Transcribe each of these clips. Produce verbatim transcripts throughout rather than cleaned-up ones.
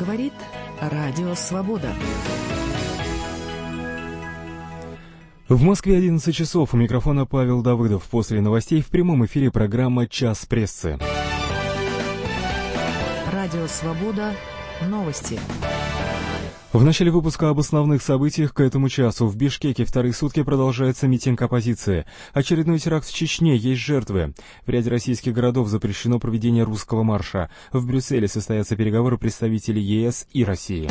Говорит Радио Свобода. В Москве одиннадцать часов. У микрофона Павел Давыдов. После новостей в прямом эфире программа «Час прессы». Радио Свобода. Новости. В начале выпуска об основных событиях к этому часу. В Бишкеке вторые сутки продолжается митинг оппозиции. Очередной теракт в Чечне, есть жертвы. В ряде российских городов запрещено проведение русского марша. В Брюсселе состоятся переговоры представителей ЕС и России.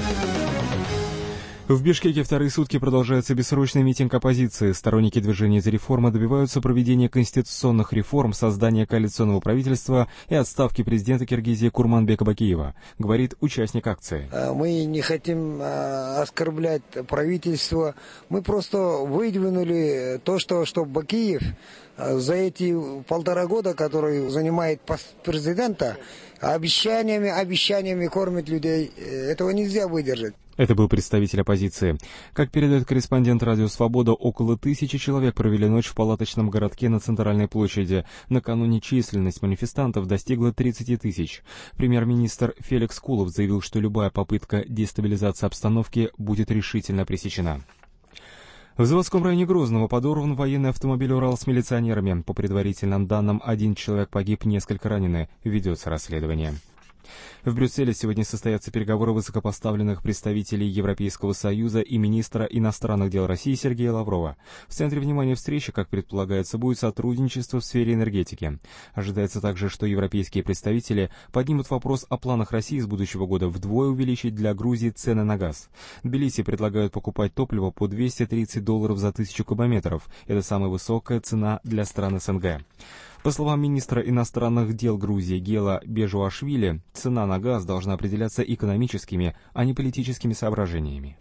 В Бишкеке вторые сутки продолжается бессрочный митинг оппозиции. Сторонники движения «За реформу» добиваются проведения конституционных реформ, создания коалиционного правительства и отставки президента Киргизии Курманбека Бакиева, говорит участник акции. Мы не хотим оскорблять правительство. Мы просто выдвинули то, что, что Бакиев за эти полтора года, который занимает пост президента, обещаниями, обещаниями кормит людей. Этого нельзя выдержать. Это был представитель оппозиции. Как передает корреспондент «Радио Свобода», около тысячи человек провели ночь в палаточном городке на Центральной площади. Накануне численность манифестантов достигла тридцати тысяч. Премьер-министр Феликс Кулов заявил, что любая попытка дестабилизации обстановки будет решительно пресечена. В заводском районе Грозного подорван военный автомобиль «Урал» с милиционерами. По предварительным данным, один человек погиб, несколько ранены. Ведется расследование. В Брюсселе сегодня состоятся переговоры высокопоставленных представителей Европейского Союза и министра иностранных дел России Сергея Лаврова. В центре внимания встречи, как предполагается, будет сотрудничество в сфере энергетики. Ожидается также, что европейские представители поднимут вопрос о планах России с будущего года вдвое увеличить для Грузии цены на газ. Тбилиси предлагают покупать топливо по двести тридцать долларов за тысячу кубометров. Это самая высокая цена для стран СНГ. По словам министра иностранных дел Грузии Гела Бежуашвили, цена на газ должна определяться экономическими, а не политическими соображениями.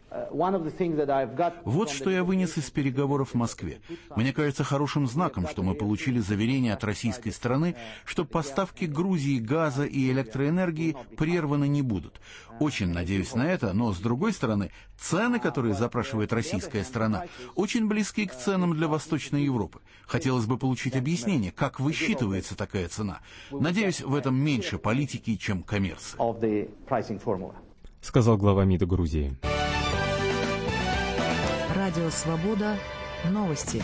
Вот что я вынес из переговоров в Москве. Мне кажется хорошим знаком, что мы получили заверение от российской стороны, что поставки Грузии газа и электроэнергии прерваны не будут. Очень надеюсь на это, но, с другой стороны, цены, которые запрашивает российская сторона, очень близки к ценам для Восточной Европы. Хотелось бы получить объяснение, как высчитывается такая цена. Надеюсь, в этом меньше политики, чем коммерции. Сказал глава МИДа Грузии. Радио Свобода. Новости.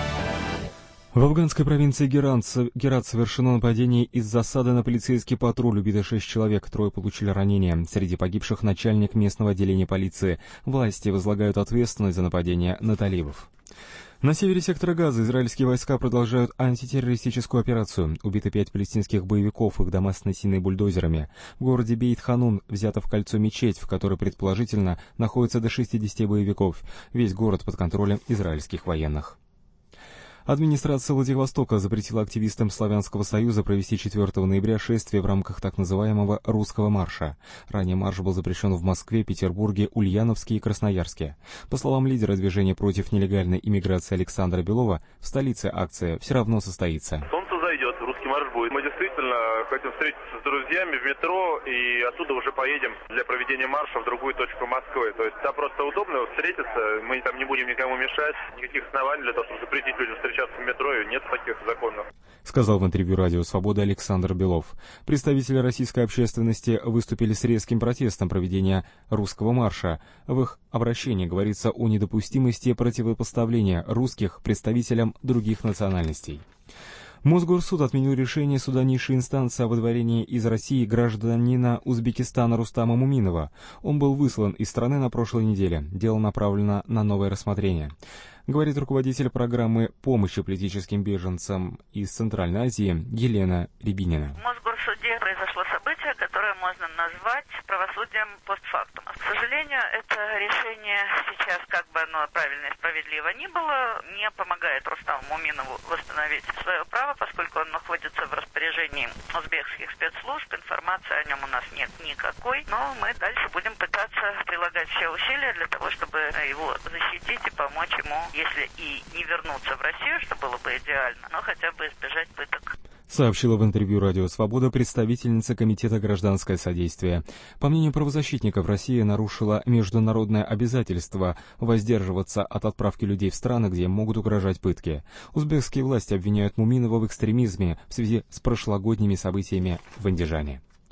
В афганской провинции Герат, Герат совершено нападение из засады на полицейский патруль. Убито шесть человек, трое получили ранения. Среди погибших начальник местного отделения полиции. Власти возлагают ответственность за нападение на талибов. На севере сектора Газа израильские войска продолжают антитеррористическую операцию. Убиты пять палестинских боевиков, их дома снесены бульдозерами. В городе Бейт-Ханун взята в кольцо мечеть, в которой предположительно находится до шестидесяти боевиков. Весь город под контролем израильских военных. Администрация Владивостока запретила активистам Славянского союза провести четвёртого ноября шествие в рамках так называемого «русского марша». Ранее марш был запрещен в Москве, Петербурге, Ульяновске и Красноярске. По словам лидера движения против нелегальной иммиграции Александра Белова, в столице акция все равно состоится. Зайдет, русский марш будет. Мы действительно хотим встретиться с друзьями в метро и оттуда уже поедем для проведения марша в другую точку Москвы. То есть там просто удобно встретиться, мы там не будем никому мешать, никаких оснований для того, чтобы запретить людям встречаться в метро, и нет таких законов. Сказал в интервью «Радио Свобода» Александр Белов. Представители российской общественности выступили с резким протестом проведения русского марша. В их обращении говорится о недопустимости противопоставления русских представителям других национальностей. Мосгорсуд отменил решение суда низшей инстанции о выдворении из России гражданина Узбекистана Рустама Муминова. Он был выслан из страны на прошлой неделе. Дело направлено на новое рассмотрение. Говорит руководитель программы помощи политическим беженцам из Центральной Азии Елена Рябинина. В Мосгорсуде произошло событие, которое можно назвать правосудием постфактум. К сожалению, это решение сейчас, как бы оно правильно и справедливо ни было, не помогает Рустаму Муминову восстановить свое право, поскольку он находится в распоряжении узбекских спецслужб. Информации о нем у нас нет никакой, но мы дальше будем пытаться прилагать все усилия для того, чтобы его защитить и помочь ему, если и не вернуться в Россию, что было бы идеально, но хотя бы избежать пыток. Сообщила в интервью «Радио Свобода» представительница Комитета гражданское содействие. По мнению правозащитников, Россия нарушила международное обязательство воздерживаться от отправки людей в страны, где могут угрожать пытки. Узбекские власти обвиняют Муминова в экстремизме в связи с прошлогодними событиями в Андижане.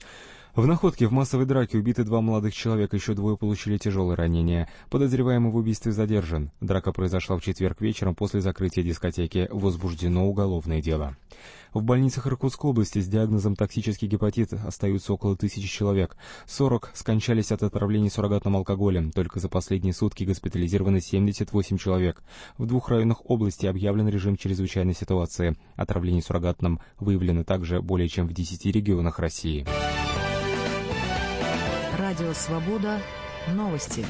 В Находке в массовой драке убиты два молодых человека, еще двое получили тяжелые ранения. Подозреваемый в убийстве задержан. Драка произошла в четверг вечером после закрытия дискотеки. Возбуждено уголовное дело. В больницах Иркутской области с диагнозом токсический гепатит остаются около тысячи человек. сорок скончались от отравлений суррогатным алкоголем. Только за последние сутки госпитализированы семьдесят восемь человек. В двух районах области объявлен режим чрезвычайной ситуации. Отравлений суррогатным выявлено также более чем в десяти регионах России. Радио «Свобода». Новости.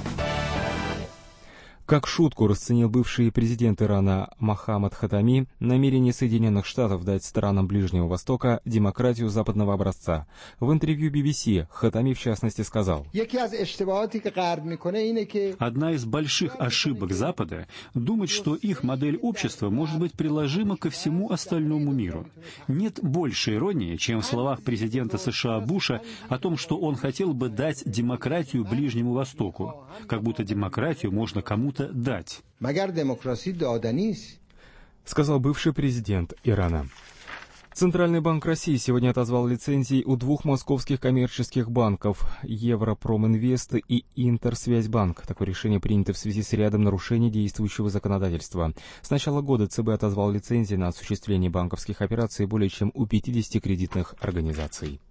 Как шутку расценил бывший президент Ирана Мохаммад Хатами намерение Соединенных Штатов дать странам Ближнего Востока демократию западного образца. В интервью би би си Хатами в частности сказал: «Одна из больших ошибок Запада — думать, что их модель общества может быть приложима ко всему остальному миру. Нет большей иронии, чем в словах президента США Буша о том, что он хотел бы дать демократию Ближнему Востоку, как будто демократию можно кому-то дать», сказал бывший президент Ирана. Центральный банк России сегодня отозвал лицензии у двух московских коммерческих банков – Европроминвест и Интерсвязьбанк. Такое решение принято в связи с рядом нарушений действующего законодательства. С начала года ЦБ отозвал лицензии на осуществление банковских операций более чем у пятидесяти кредитных организаций.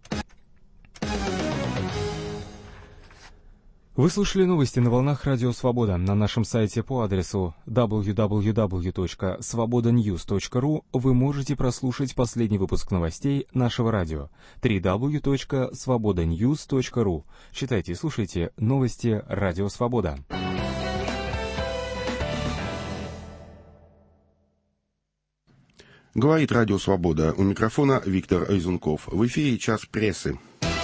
Вы слушали новости на волнах Радио Свобода. На нашем сайте по адресу дабл ю дабл ю дабл ю точка свобода ньюс точка ру вы можете прослушать последний выпуск новостей нашего радио. дабл ю дабл ю дабл ю точка свобода ньюс точка ру. Читайте и слушайте новости Радио Свобода. Говорит Радио Свобода. У микрофона Виктор Айзунков. В эфире «Час прессы».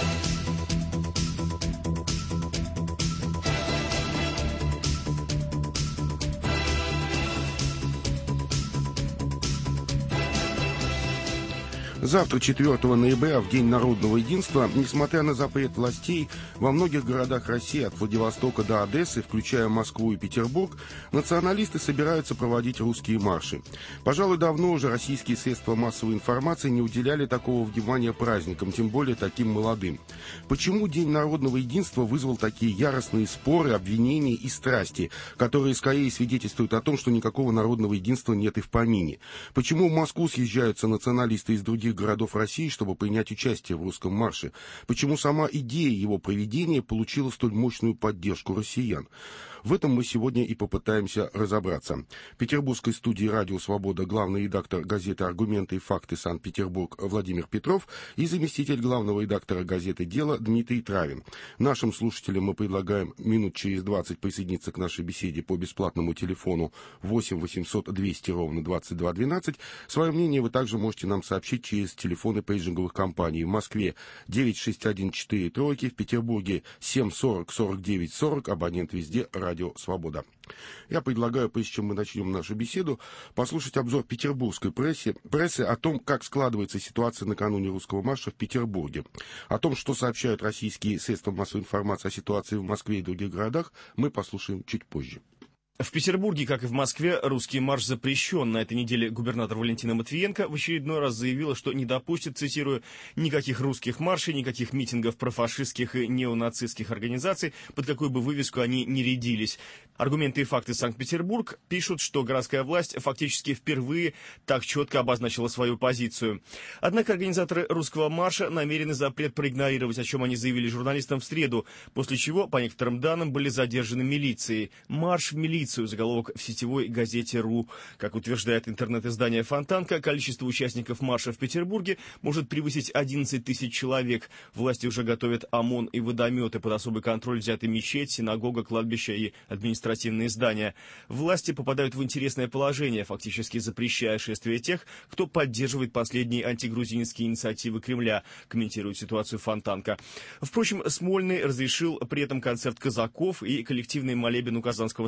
Завтра, четвёртого ноября, в День народного единства, несмотря на запрет властей, во многих городах России, от Владивостока до Одессы, включая Москву и Петербург, националисты собираются проводить русские марши. Пожалуй, давно уже российские средства массовой информации не уделяли такого внимания праздникам, тем более таким молодым. Почему День народного единства вызвал такие яростные споры, обвинения и страсти, которые скорее свидетельствуют о том, что никакого народного единства нет и в помине? Почему в Москву съезжаются националисты из других городов России, чтобы принять участие в русском марше? Почему сама идея его проведения получила столь мощную поддержку россиян? В этом мы сегодня и попытаемся разобраться. В петербургской студии «Радио Свобода» главный редактор газеты «Аргументы и факты. Санкт-Петербург» Владимир Петров и заместитель главного редактора газеты «Дело» Дмитрий Травин. Нашим слушателям мы предлагаем минут через двадцать присоединиться к нашей беседе по бесплатному телефону восемь восемьсот двести ровно двадцать два двенадцать. Свое мнение вы также можете нам сообщить через телефоны пейджинговых компаний. В Москве девять шесть один четыре тройки, в Петербурге семь сорок сорок девять сорок, абонент везде «Радио Свобода». Я предлагаю, прежде чем мы начнем нашу беседу, послушать обзор петербургской прессы, прессы о том, как складывается ситуация накануне русского марша в Петербурге. О том, что сообщают российские средства массовой информации о ситуации в Москве и других городах, мы послушаем чуть позже. В Петербурге, как и в Москве, русский марш запрещен. На этой неделе губернатор Валентина Матвиенко в очередной раз заявила, что не допустит, цитирую, никаких русских маршей, никаких митингов профашистских и неонацистских организаций, под какую бы вывеску они ни рядились. Аргументы и факты Санкт-Петербург пишут, что городская власть фактически впервые так четко обозначила свою позицию. Однако организаторы русского марша намерены запрет проигнорировать, о чем они заявили журналистам в среду, после чего, по некоторым данным, были задержаны милицией. Марш в милицию. Заголовок в сетевой газете «РУ». Как утверждает интернет-издание «Фонтанка», количество участников марша в Петербурге может превысить одиннадцать тысяч человек. Власти уже готовят ОМОН и водометы. Под особый контроль взяты мечеть, синагога, кладбище и административные здания. Власти попадают в интересное положение, фактически запрещая шествие тех, кто поддерживает последние антигрузинские инициативы Кремля, комментирует ситуацию «Фонтанка». Впрочем, Смольный разрешил при этом концерт казаков и коллективный молебен у Казанского собора.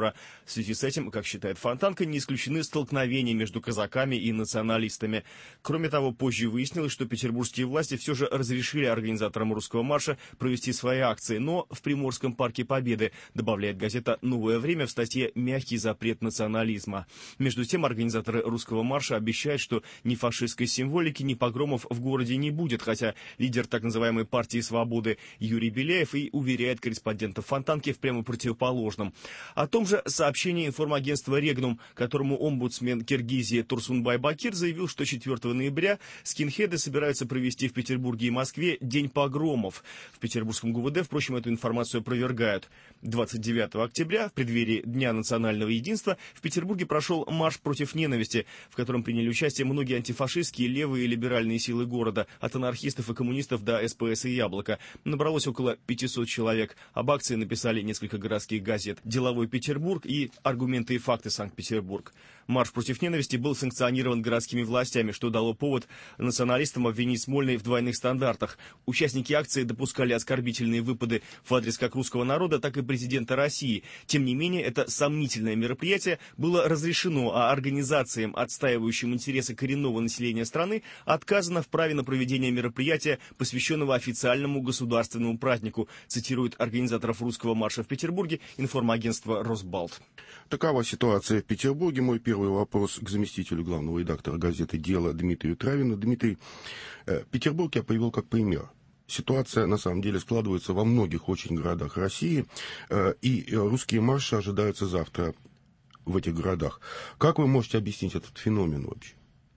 марша. В связи с этим, как считает Фонтанка, не исключены столкновения между казаками и националистами. Кроме того, позже выяснилось, что петербургские власти все же разрешили организаторам русского марша провести свои акции, но в Приморском парке Победы, добавляет газета «Новое время» в статье «Мягкий запрет национализма». Между тем, организаторы русского марша обещают, что ни фашистской символики, ни погромов в городе не будет, хотя лидер так называемой партии «Свободы» Юрий Беляев и уверяет корреспондентов Фонтанки в прямо противоположном. О том же сообщение информагентства «Регнум», которому омбудсмен Киргизии Турсунбай Бакир заявил, что четвёртого ноября скинхеды собираются провести в Петербурге и Москве День погромов. В петербургском ГУВД, впрочем, эту информацию опровергают. двадцать девятого октября, в преддверии Дня национального единства, в Петербурге прошел марш против ненависти, в котором приняли участие многие антифашистские, левые и либеральные силы города, от анархистов и коммунистов до эс пэ эс и «Яблоко». Набралось около пятисот человек. Об акции написали несколько городских газет «Деловой Петербург» и «Аргументы и факты Санкт-Петербург». Марш против ненависти был санкционирован городскими властями, что дало повод националистам обвинить Смольный в двойных стандартах. Участники акции допускали оскорбительные выпады в адрес как русского народа, так и президента России. Тем не менее, это сомнительное мероприятие было разрешено, а организациям, отстаивающим интересы коренного населения страны, отказано в праве на проведение мероприятия, посвященного официальному государственному празднику, цитирует организаторов русского марша в Петербурге информагентство «Росбалт». Такова ситуация в Петербурге. Мой первый вопрос к заместителю главного редактора газеты «Дело» Дмитрию Травину. Дмитрий, Петербург я привел как пример. Ситуация, на самом деле, складывается во многих очень городах России, и русские марши ожидаются завтра в этих городах. Как вы можете объяснить этот феномен вообще?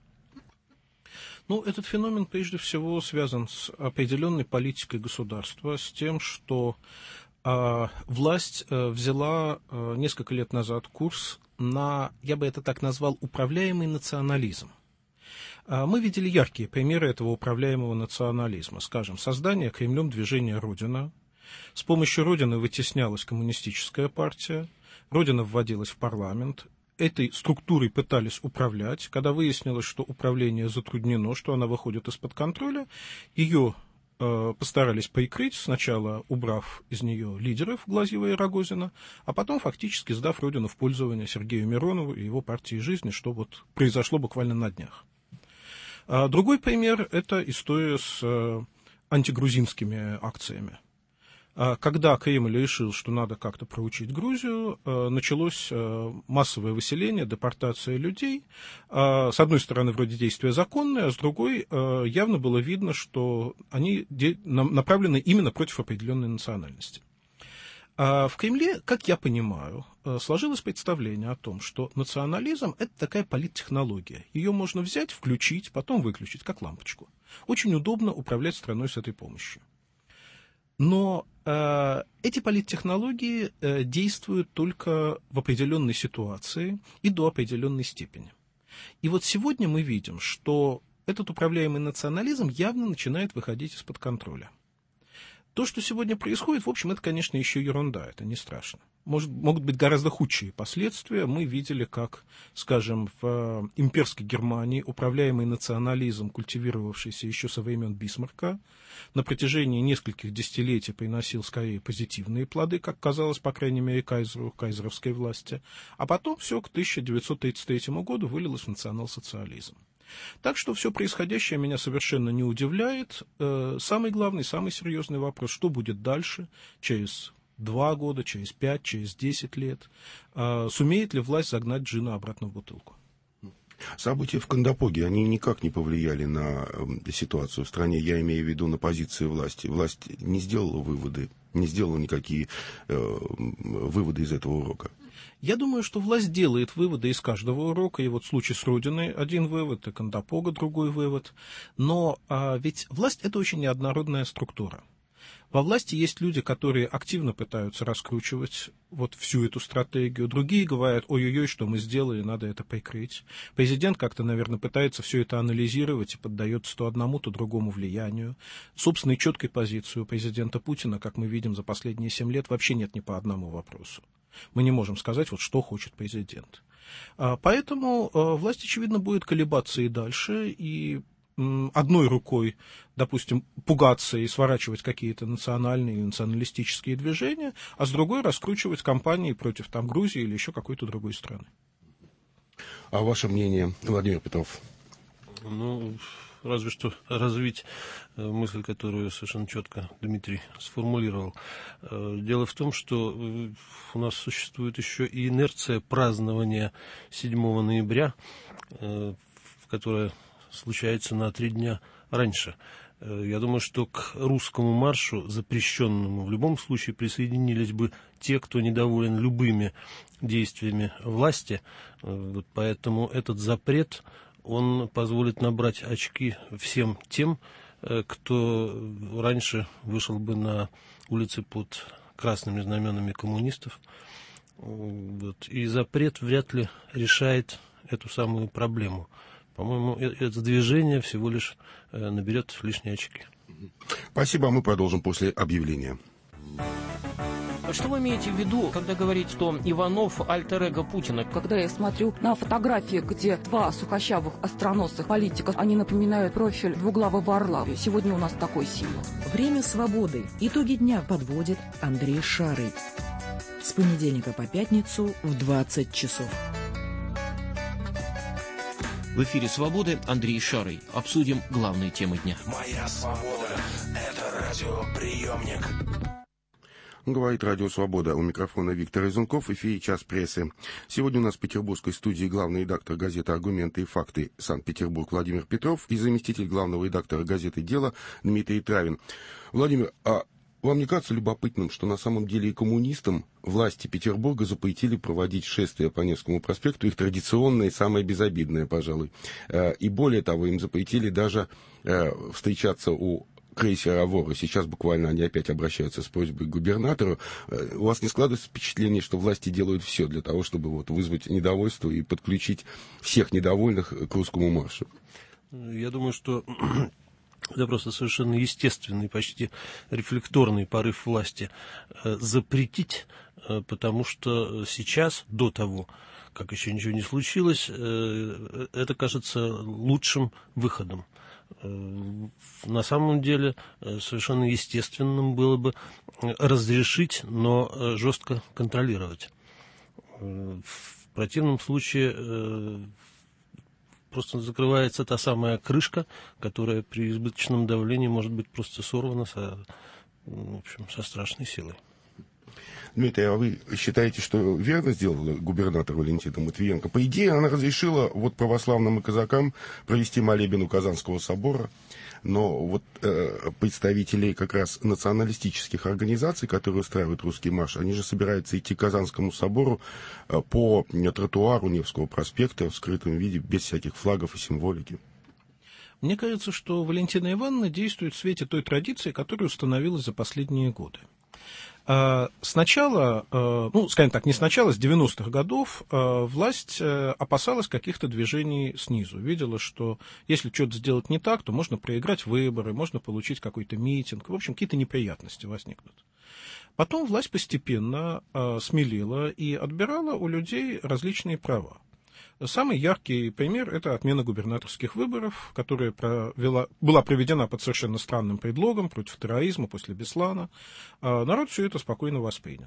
Ну, этот феномен, прежде всего, связан с определенной политикой государства, с тем, что э, власть э, взяла э, несколько лет назад курс на, я бы это так назвал, управляемый национализм. Э, мы видели яркие примеры этого управляемого национализма. Скажем, создание Кремлем движения «Родина». С помощью «Родины» вытеснялась коммунистическая партия, «Родина» вводилась в парламент. Этой структурой пытались управлять. Когда выяснилось, что управление затруднено, что она выходит из-под контроля, ее э, постарались прикрыть, сначала убрав из нее лидеров Глазьева и Рогозина, а потом фактически сдав Родину в пользование Сергею Миронову и его партии «Жизни», что вот произошло буквально на днях. А другой пример – это история с э, антигрузинскими акциями. Когда Кремль решил, что надо как-то проучить Грузию, началось массовое выселение, депортация людей. С одной стороны, вроде действия законные, а с другой явно было видно, что они направлены именно против определенной национальности. В Кремле, как я понимаю, сложилось представление о том, что национализм – это такая политтехнология. Ее можно взять, включить, потом выключить, как лампочку. Очень удобно управлять страной с этой помощью. Но э, эти политтехнологии э, действуют только в определенной ситуации и до определенной степени. И вот сегодня мы видим, что этот управляемый национализм явно начинает выходить из-под контроля. То, что сегодня происходит, в общем, это, конечно, еще ерунда, это не страшно. Может, могут быть гораздо худшие последствия. Мы видели, как, скажем, в имперской Германии управляемый национализм, культивировавшийся еще со времен Бисмарка, на протяжении нескольких десятилетий приносил скорее позитивные плоды, как казалось, по крайней мере, кайзеру, кайзеровской власти. А потом все к тысяча девятьсот тридцать третьему году вылилось в национал-социализм. Так что все происходящее меня совершенно не удивляет. Самый главный, самый серьезный вопрос, что будет дальше, через два года, через пять, через десять лет. Сумеет ли власть загнать джина обратно в бутылку? События в Кандапоге, они никак не повлияли на ситуацию в стране, я имею в виду на позиции власти. Власть не сделала выводы, не сделала никакие э, выводы из этого урока. Я думаю, что власть делает выводы из каждого урока, и вот в случае с Родиной один вывод, и Кандапога другой вывод. Но а, ведь власть – это очень неоднородная структура. Во власти есть люди, которые активно пытаются раскручивать вот всю эту стратегию. Другие говорят, ой-ой-ой, что мы сделали, надо это прикрыть. Президент как-то, наверное, пытается все это анализировать и поддается то одному, то другому влиянию. Собственной четкой позиции у президента Путина, как мы видим за последние семь лет, вообще нет ни по одному вопросу. Мы не можем сказать, вот, что хочет президент. Поэтому власть, очевидно, будет колебаться и дальше, и одной рукой, допустим, пугаться и сворачивать какие-то национальные и националистические движения, а с другой раскручивать кампании против там, Грузии или еще какой-то другой страны. А ваше мнение, Владимир Петров? Ну, разве что развить мысль, которую совершенно четко Дмитрий сформулировал. Дело в том, что у нас существует еще и инерция празднования седьмого ноября, которая случается на три дня раньше. Я думаю, что к русскому маршу, запрещенному в любом случае, присоединились бы те, кто недоволен любыми действиями власти. Вот поэтому этот запрет, он позволит набрать очки всем тем, кто раньше вышел бы на улицы под красными знаменами коммунистов. Вот. И запрет вряд ли решает эту самую проблему. По-моему, это движение всего лишь наберет лишние очки. Спасибо, а мы продолжим после объявления. Что вы имеете в виду, когда говорите, что Иванов альтер-эго Путина? Когда я смотрю на фотографии, где два сухощавых остроносых политика, они напоминают профиль двуглавого орла. Сегодня у нас такой символ. Время свободы. Итоги дня подводит Андрей Шарый. С понедельника по пятницу в двадцать часов. В эфире «Свободы» Андрей Шарый. Обсудим главные темы дня. Моя свобода – это радиоприемник. Говорит Радио Свобода. У микрофона Виктор Изунков. В эфире «Час прессы». Сегодня у нас в петербургской студии главный редактор газеты «Аргументы и факты» Санкт-Петербург Владимир Петров и заместитель главного редактора газеты «Дело» Дмитрий Травин. Владимир, а вам не кажется любопытным, что на самом деле и коммунистам власти Петербурга запретили проводить шествия по Невскому проспекту, их традиционное и самое безобидное, пожалуй. И более того, им запретили даже встречаться у крейсера «Аврора». Сейчас буквально они опять обращаются с просьбой к губернатору. У вас не складывается впечатление, что власти делают все для того, чтобы вот вызвать недовольство и подключить всех недовольных к русскому маршу? Я думаю, что это просто совершенно естественный, почти рефлекторный порыв власти запретить, потому что сейчас, до того, как еще ничего не случилось, это кажется лучшим выходом. На самом деле совершенно естественным было бы разрешить, но жестко контролировать. В противном случае просто закрывается та самая крышка, которая при избыточном давлении может быть просто сорвана со, в общем, со страшной силой. Дмитрий, а вы считаете, что верно сделала губернатор Валентина Матвиенко? По идее, она разрешила вот православным и казакам провести молебен у Казанского собора, но вот э, представители как раз националистических организаций, которые устраивают русский марш, они же собираются идти к Казанскому собору э, по тротуару Невского проспекта в скрытом виде, без всяких флагов и символики. Мне кажется, что Валентина Ивановна действует в свете той традиции, которая установилась за последние годы. Сначала, ну, скажем так, не сначала, с девяностых годов власть опасалась каких-то движений снизу. Видела, что если что-то сделать не так, то можно проиграть выборы, можно получить какой-то митинг. В общем, какие-то неприятности возникнут. Потом власть постепенно смелела и отбирала у людей различные права. Самый яркий пример – это отмена губернаторских выборов, которая провела, была проведена под совершенно странным предлогом против терроризма после Беслана. Народ все это спокойно воспринял.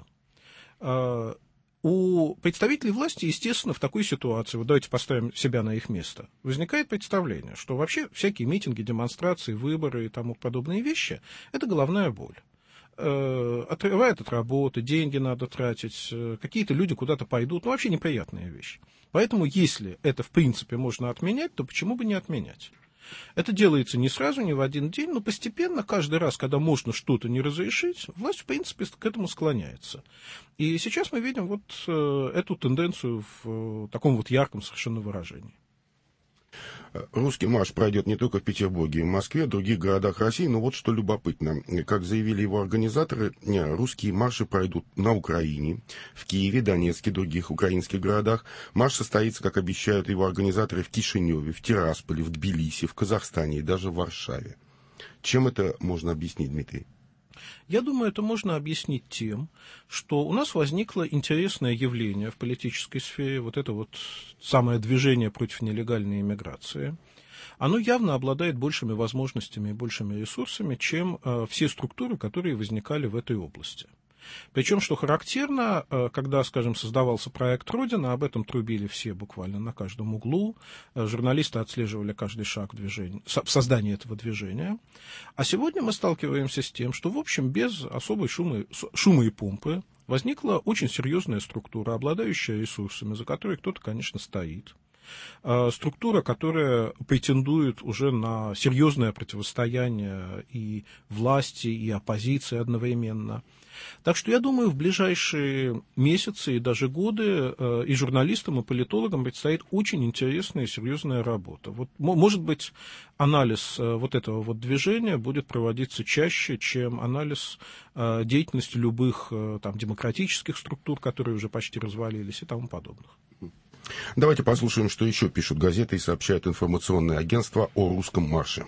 У представителей власти, естественно, в такой ситуации, вот давайте поставим себя на их место, возникает представление, что вообще всякие митинги, демонстрации, выборы и тому подобные вещи – это головная боль. Отрывает от работы, деньги надо тратить, какие-то люди куда-то пойдут, ну, вообще неприятная вещь. Поэтому, если это, в принципе, можно отменять, то почему бы не отменять? Это делается не сразу, не в один день, но постепенно, каждый раз, когда можно что-то не разрешить, власть, в принципе, к этому склоняется. И сейчас мы видим вот эту тенденцию в таком вот ярком совершенно выражении. Русский марш пройдет не только в Петербурге, и в Москве, в других городах России, но вот что любопытно. Как заявили его организаторы, русские марши пройдут на Украине, в Киеве, Донецке, других украинских городах. Марш состоится, как обещают его организаторы, в Кишиневе, в Тирасполе, в Тбилиси, в Казахстане и даже в Варшаве. Чем это можно объяснить, Дмитрий? Я думаю, это можно объяснить тем, что у нас возникло интересное явление в политической сфере, вот это вот самое движение против нелегальной иммиграции. оно явно обладает большими возможностями и большими ресурсами, чем все структуры, которые возникали в этой области. Причем, что характерно, когда, скажем, создавался проект «Родина», об этом трубили все буквально на каждом углу, журналисты отслеживали каждый шаг в, движении, в создании этого движения. А сегодня мы сталкиваемся с тем, что, в общем, без особой шума, шума и помпы возникла очень серьезная структура, обладающая ресурсами, за которой кто-то, конечно, стоит. Структура, которая претендует уже на серьезное противостояние и власти, и оппозиции одновременно. Так что я думаю, в ближайшие месяцы и даже годы и журналистам, и политологам предстоит очень интересная и серьезная работа. Вот, может быть, анализ вот этого вот движения будет проводиться чаще, чем анализ деятельности любых там, демократических структур, которые уже почти развалились, и тому подобных. Давайте послушаем, что еще пишут газеты и сообщают информационные агентства о русском марше.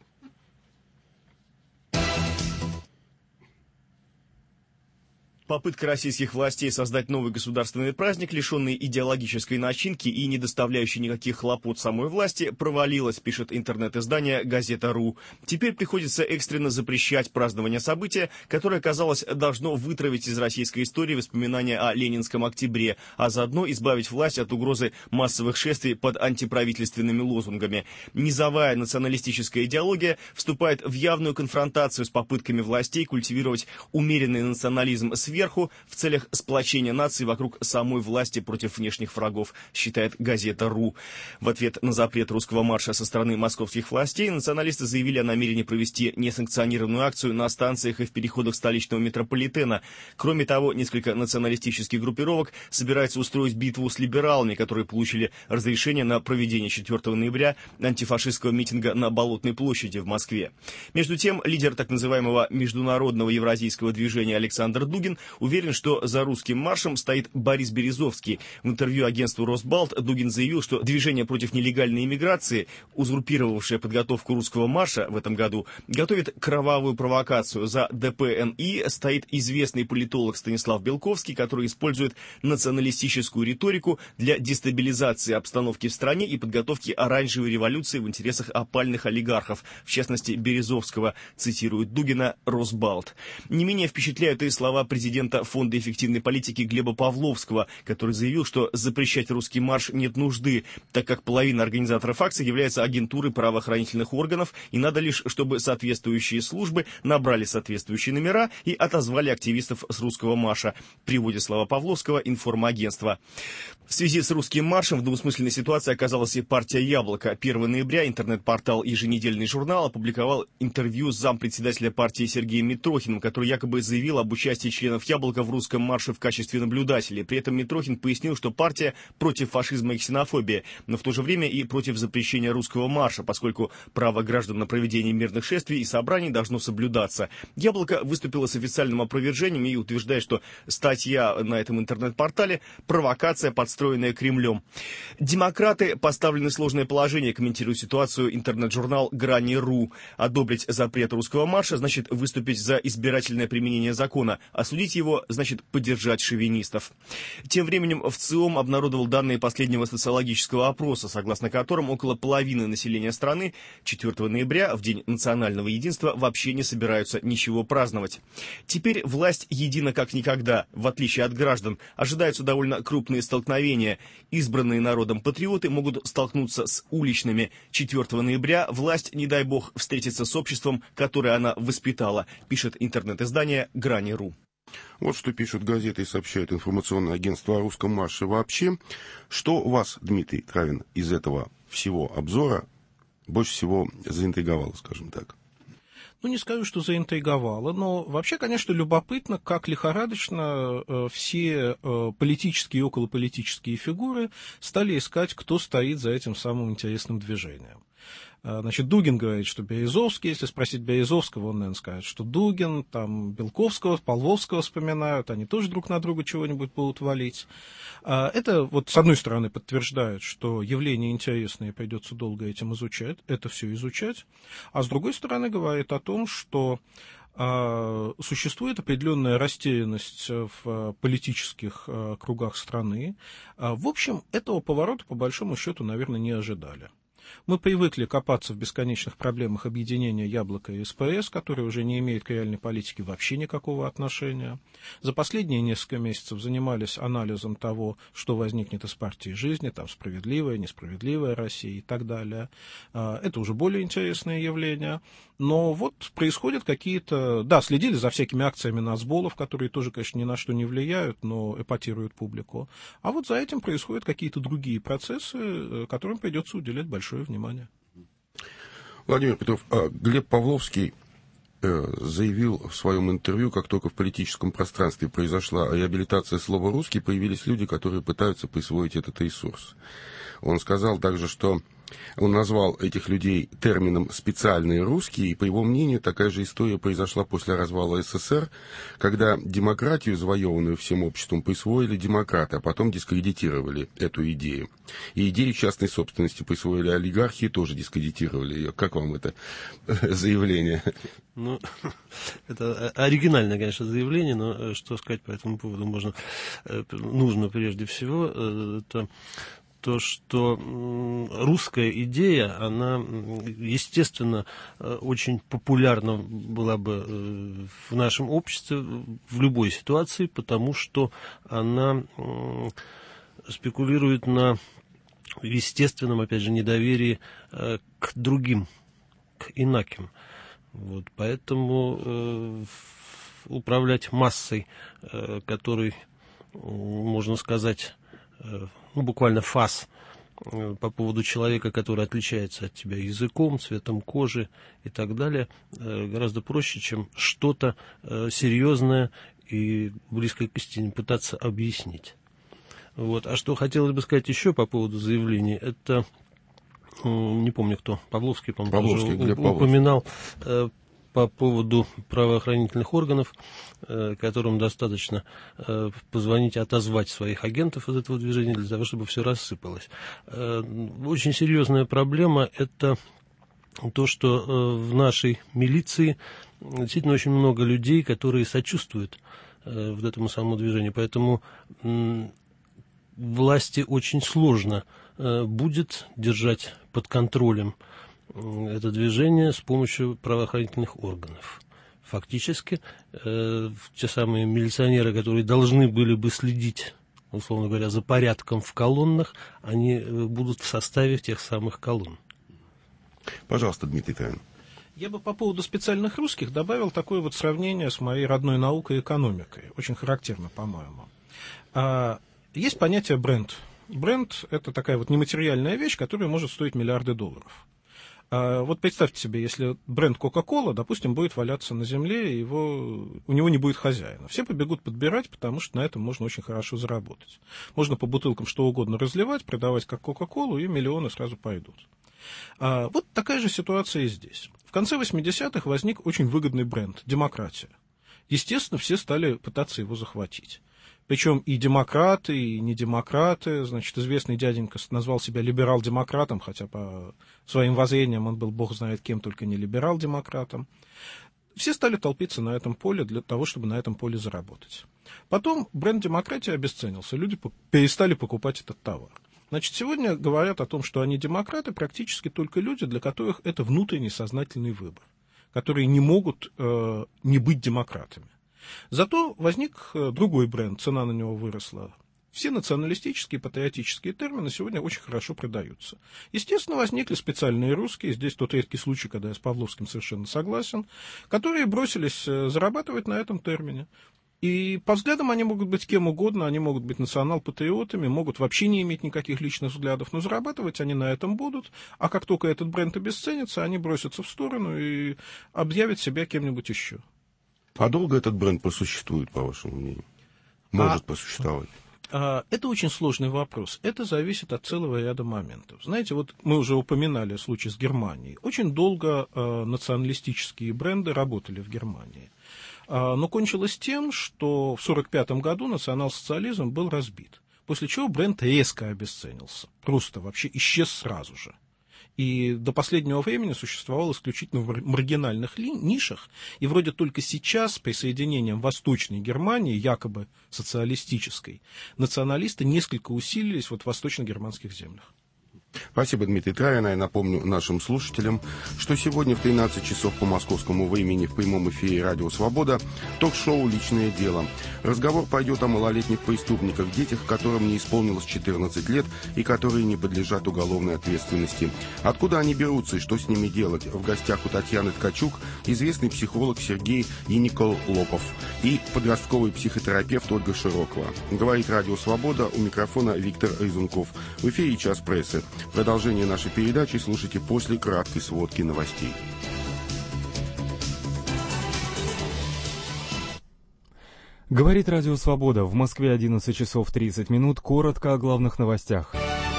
Попытка российских властей создать новый государственный праздник, лишенный идеологической начинки и не доставляющий никаких хлопот самой власти, провалилась, пишет интернет-издание «Газета.ру». Теперь приходится экстренно запрещать празднование события, которое, казалось, должно вытравить из российской истории воспоминания о Ленинском октябре, а заодно избавить власть от угрозы массовых шествий под антиправительственными лозунгами. Низовая националистическая идеология вступает в явную конфронтацию с попытками властей культивировать умеренный национализм сверху, в целях сплочения нации вокруг самой власти против внешних врагов, считает газета.ру. В ответ на запрет русского марша со стороны московских властей националисты заявили о намерении провести несанкционированную акцию на станциях и в переходах столичного метрополитена. Кроме того, несколько националистических группировок собираются устроить битву с либералами, которые получили разрешение на проведение четвёртого ноября антифашистского митинга на Болотной площади в Москве. Между тем, лидер так называемого международного евразийского движения Александр Дугин уверен, что за русским маршем стоит Борис Березовский. В интервью агентству «Росбалт» Дугин заявил, что движение против нелегальной иммиграции, узурпировавшее подготовку русского марша в этом году, готовит кровавую провокацию. За дэ пэ эн и стоит известный политолог Станислав Белковский, который использует националистическую риторику для дестабилизации обстановки в стране и подготовки оранжевой революции в интересах опальных олигархов, в частности Березовского, цитирует Дугина «Росбалт». Не менее впечатляют и слова президента Фонда эффективной политики Глеба Павловского, который заявил, что запрещать русский марш нет нужды, так как половина организаторов акции является агентурой правоохранительных органов, и надо лишь, чтобы соответствующие службы набрали соответствующие номера и отозвали активистов с русского марша, приводит слова Павловского информагентство. В связи с русским маршем в двусмысленной ситуации оказалась и партия «Яблоко». первого ноября интернет-портал «Еженедельный журнал» опубликовал интервью с зампредседателя партии Сергеем Митрохиным, который якобы заявил об участии членов «Яблока» в русском марше в качестве наблюдателей. При этом Митрохин пояснил, что партия против фашизма и ксенофобии, но в то же время и против запрещения русского марша, поскольку право граждан на проведение мирных шествий и собраний должно соблюдаться. «Яблоко» выступило с официальным опровержением и утверждает, что статья на этом интернет-портале – провокация, подстроенная Кремлем. Демократы поставлены в сложное положение, комментирует ситуацию интернет-журнал «Грани.ру». Одобрить запрет русского марша значит выступить за избирательное применение закона. Осудить его значит поддержать шовинистов. Тем временем ВЦИОМ обнародовал данные последнего социологического опроса, согласно которым около половины населения страны четвёртого ноября, в День национального единства, вообще не собираются ничего праздновать. Теперь власть едина как никогда. В отличие от граждан, ожидаются довольно крупные столкновения. Избранные народом патриоты могут столкнуться с уличными. четвёртого ноября власть, не дай бог, встретится с обществом, которое она воспитала, пишет интернет-издание «Грани.ру». Вот что пишут газеты и сообщают информационное агентство о русском марше вообще. Что вас, Дмитрий Травин, из этого всего обзора больше всего заинтриговало, скажем так? Ну, не скажу, что заинтриговало, но вообще, конечно, любопытно, как лихорадочно э, все э, политические и околополитические фигуры стали искать, кто стоит за этим самым интересным движением. Значит, Дугин говорит, что Березовский, если спросить Березовского, он, наверное, скажет, что Дугин, там, Белковского, Павловского вспоминают, они тоже друг на друга чего-нибудь будут валить. Это, вот, с одной стороны, подтверждает, что явление интересное, придется долго этим изучать, это все изучать, а с другой стороны, говорит о том, что существует определенная растерянность в политических кругах страны. В общем, этого поворота, по большому счету, наверное, не ожидали. Мы привыкли копаться в бесконечных проблемах объединения Яблоко и СПС, которые уже не имеют к реальной политике вообще никакого отношения. За последние несколько месяцев занимались анализом того, что возникнет из партии жизни, там справедливая, несправедливая Россия и так далее. Это уже более интересное явление. Но вот происходят какие-то... Да, следили за всякими акциями нацболов, которые тоже, конечно, ни на что не влияют, но эпатируют публику. А вот за этим происходят какие-то другие процессы, которым придется уделять большое внимание. Владимир Петров, а Глеб Павловский э, заявил в своем интервью, как только в политическом пространстве произошла реабилитация слова «русский», появились люди, которые пытаются присвоить этот ресурс. Он сказал также, что он назвал этих людей термином «специальные русские», и, по его мнению, такая же история произошла после развала СССР, когда демократию, завоеванную всем обществом, присвоили демократы, а потом дискредитировали эту идею. И идею частной собственности присвоили олигархи, тоже дискредитировали ее. Как вам это заявление? Ну, это оригинальное, конечно, заявление, но что сказать по этому поводу можно, нужно прежде всего, это... то, что русская идея, она, естественно, очень популярна была бы в нашем обществе в любой ситуации, потому что она спекулирует на естественном, опять же, недоверии к другим, к инаким. Вот, поэтому управлять массой, которой, можно сказать, ну, буквально фас по поводу человека, который отличается от тебя языком, цветом кожи и так далее, гораздо проще, чем что-то серьезное и близкое к истине пытаться объяснить. Вот. А что хотелось бы сказать еще по поводу заявлений, это, не помню кто, Павловский, по-моему, тоже упоминал по поводу правоохранительных органов, которым достаточно позвонить, отозвать своих агентов из этого движения для того, чтобы все рассыпалось. Очень серьезная проблема – это то, что в нашей милиции действительно очень много людей, которые сочувствуют вот этому самому движению. Поэтому власти очень сложно будет держать под контролем это движение с помощью правоохранительных органов. Фактически, э, те самые милиционеры, которые должны были бы следить, условно говоря, за порядком в колоннах, они будут в составе тех самых колонн. Пожалуйста, Дмитрий Травин. Я бы по поводу специальных русских добавил такое вот сравнение с моей родной наукой экономикой. Очень характерно, по-моему. А, есть понятие бренд. Бренд – это такая вот нематериальная вещь, которая может стоить миллиарды долларов. Вот представьте себе, если бренд Coca-Cola, допустим, будет валяться на земле, и его, у него не будет хозяина. Все побегут подбирать, потому что на этом можно очень хорошо заработать. Можно по бутылкам что угодно разливать, продавать как Coca-Cola, и миллионы сразу пойдут. А вот такая же ситуация и здесь. В конце восьмидесятых возник очень выгодный бренд – демократия. Естественно, все стали пытаться его захватить. Причем и демократы, и недемократы. Значит, известный дяденька назвал себя либерал-демократом, хотя по своим воззрениям он был бог знает кем, только не либерал-демократом. Все стали толпиться на этом поле для того, чтобы на этом поле заработать. Потом бренд демократии обесценился, люди перестали покупать этот товар. Значит, сегодня говорят о том, что они демократы практически только люди, для которых это внутренний сознательный выбор, которые не могут э, не быть демократами. Зато возник другой бренд, цена на него выросла. Все националистические, патриотические термины сегодня очень хорошо продаются. Естественно, возникли специальные русские, здесь тот редкий случай, когда я с Павловским совершенно согласен, которые бросились зарабатывать на этом термине. И по взглядам они могут быть кем угодно, они могут быть национал-патриотами, могут вообще не иметь никаких личных взглядов, но зарабатывать они на этом будут, а как только этот бренд обесценится, они бросятся в сторону и объявят себя кем-нибудь еще. А долго этот бренд просуществует, по вашему мнению? Может а, просуществовать? А, это очень сложный вопрос. Это зависит от целого ряда моментов. Знаете, вот мы уже упоминали случай с Германией. Очень долго а, националистические бренды работали в Германии. А, но кончилось тем, что в сорок пятом году национал-социализм был разбит. После чего бренд резко обесценился. Просто вообще исчез сразу же. И до последнего времени существовал исключительно в маргинальных ли, нишах. И вроде только сейчас, с присоединением Восточной Германии, якобы социалистической, националисты несколько усилились вот в восточно-германских землях. Спасибо, Дмитрий Травин. Я напомню нашим слушателям, что сегодня в тринадцать часов по московскому времени в прямом эфире «Радио Свобода» ток-шоу «Личное дело». Разговор пойдет о малолетних преступниках, детях, которым не исполнилось четырнадцать лет и которые не подлежат уголовной ответственности. Откуда они берутся и что с ними делать? В гостях у Татьяны Ткачук известный психолог Сергей Яниколопов и подростковый психотерапевт Ольга Широкова. Говорит «Радио Свобода», у микрофона Виктор Рызунков. В эфире «Час прессы». Продолжение нашей передачи слушайте после краткой сводки новостей. Говорит «Радио Свобода». В Москве одиннадцать часов тридцать минут. Коротко о главных новостях.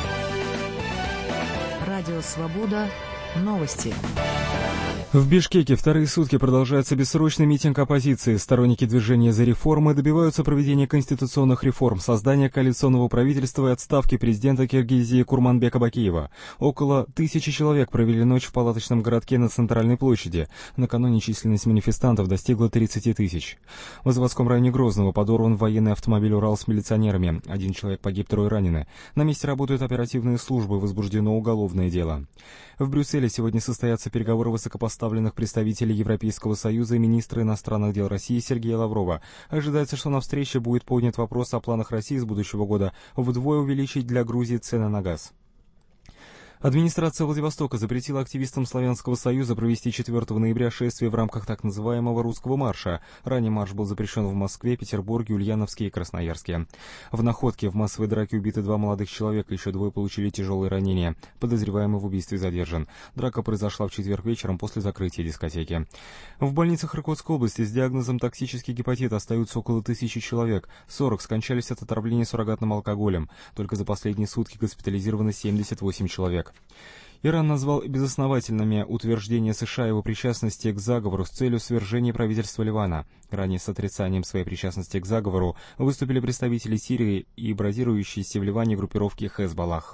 Радио Свобода. Новости. В Бишкеке вторые сутки продолжается бессрочный митинг оппозиции. Сторонники движения «За реформы» добиваются проведения конституционных реформ, создания коалиционного правительства и отставки президента Киргизии Курманбека Бакиева. Около тысячи человек провели ночь в палаточном городке на Центральной площади. Накануне численность манифестантов достигла тридцати тысяч. В заводском районе Грозного подорван военный автомобиль «Урал» с милиционерами. Один человек погиб, трое ранены. На месте работают оперативные службы, возбуждено уголовное дело. В Брюсселе сегодня состоятся переговоры высокопоставленных представителей Европейского Союза и министра иностранных дел России Сергея Лаврова. Ожидается, что на встрече будет поднят вопрос о планах России с будущего года вдвое увеличить для Грузии цены на газ. Администрация Владивостока запретила активистам Славянского Союза провести четвёртого ноября шествие в рамках так называемого «Русского марша». Ранее марш был запрещен в Москве, Петербурге, Ульяновске и Красноярске. В Находке в массовой драке убиты два молодых человека, еще двое получили тяжелые ранения. Подозреваемый в убийстве задержан. Драка произошла в четверг вечером после закрытия дискотеки. В больницах Иркутской области с диагнозом токсический гепатит остаются около тысячи человек. сорок скончались от отравления суррогатным алкоголем. Только за последние сутки госпитализировано семьдесят восемь человек. Иран назвал безосновательными утверждения США о его причастности к заговору с целью свержения правительства Ливана. Ранее с отрицанием своей причастности к заговору выступили представители Сирии и базирующиеся в Ливане группировки Хезболлах.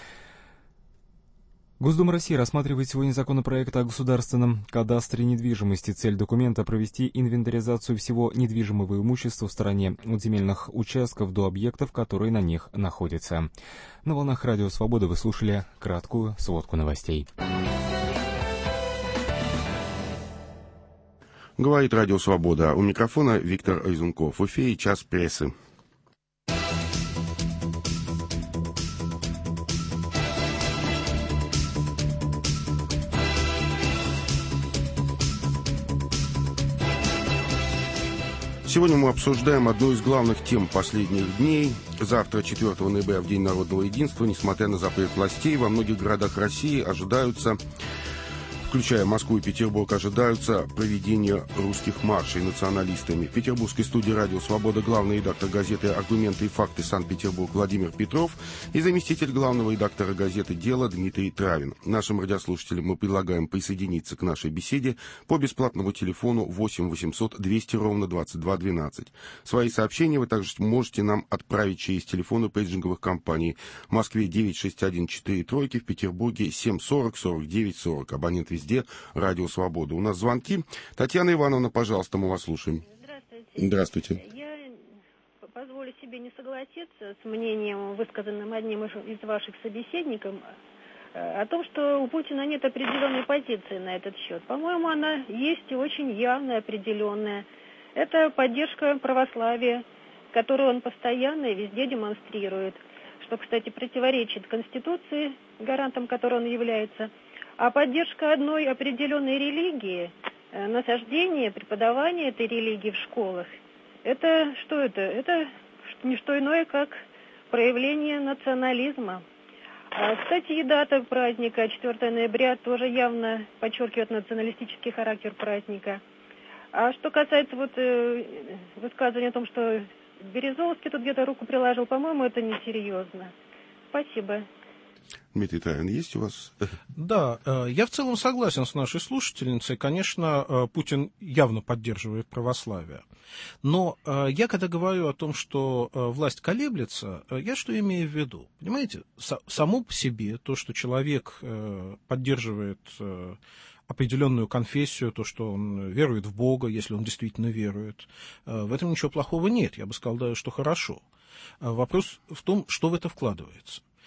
Госдума России рассматривает сегодня законопроект о государственном кадастре недвижимости. Цель документа – провести инвентаризацию всего недвижимого имущества в стране от земельных участков до объектов, которые на них находятся. На волнах «Радио Свобода» вы слушали краткую сводку новостей. Говорит «Радио Свобода». У микрофона Виктор Рызунков. В эфире «Час прессы». Сегодня мы обсуждаем одну из главных тем последних дней. Завтра, четвёртого ноября, в День народного единства, несмотря на запрет властей, во многих городах России ожидаются, включая Москву и Петербург, ожидаются проведения русских маршей националистами. В петербургской студии «Радио Свобода» главный редактор газеты «Аргументы и факты. Санкт-Петербург» Владимир Петров и заместитель главного редактора газеты «Дело» Дмитрий Травин. Нашим радиослушателям мы предлагаем присоединиться к нашей беседе по бесплатному телефону восемь восемьсот двести ровно двадцать два двенадцать. Свои сообщения вы также можете нам отправить через телефоны пейджинговых компаний. В Москве девять шесть один четыре тройки, в Петербурге семь сорок сорок девять сорок. Абонент везде «Радио Свобода». У нас звонки. Татьяна Ивановна, пожалуйста, мы вас слушаем. Здравствуйте. Здравствуйте. Я позволю себе не согласиться с мнением, высказанным одним из ваших собеседников, о том, что у Путина нет определенной позиции на этот счет. По-моему, она есть и очень явная, определенная. Это поддержка православия, которую он постоянно и везде демонстрирует, что, кстати, противоречит Конституции, гарантом которой он является. А поддержка одной определенной религии, насаждение, преподавание этой религии в школах, это что это? Это не что иное, как проявление национализма. А, кстати, и дата праздника, четвёртого ноября, тоже явно подчеркивает националистический характер праздника. А что касается вот э, высказывания о том, что Березовский тут где-то руку приложил, по-моему, это несерьезно. Спасибо. Дмитрий Травин, есть у вас? Да, я в целом согласен с нашей слушательницей. Конечно, Путин явно поддерживает православие. Но я, когда говорю о том, что власть колеблется, я что имею в виду? Понимаете, само по себе то, что человек поддерживает определенную конфессию, то, что он верует в Бога, если он действительно верует, в этом ничего плохого нет. Я бы сказал даже, что хорошо. Вопрос в том, что в это вкладывается.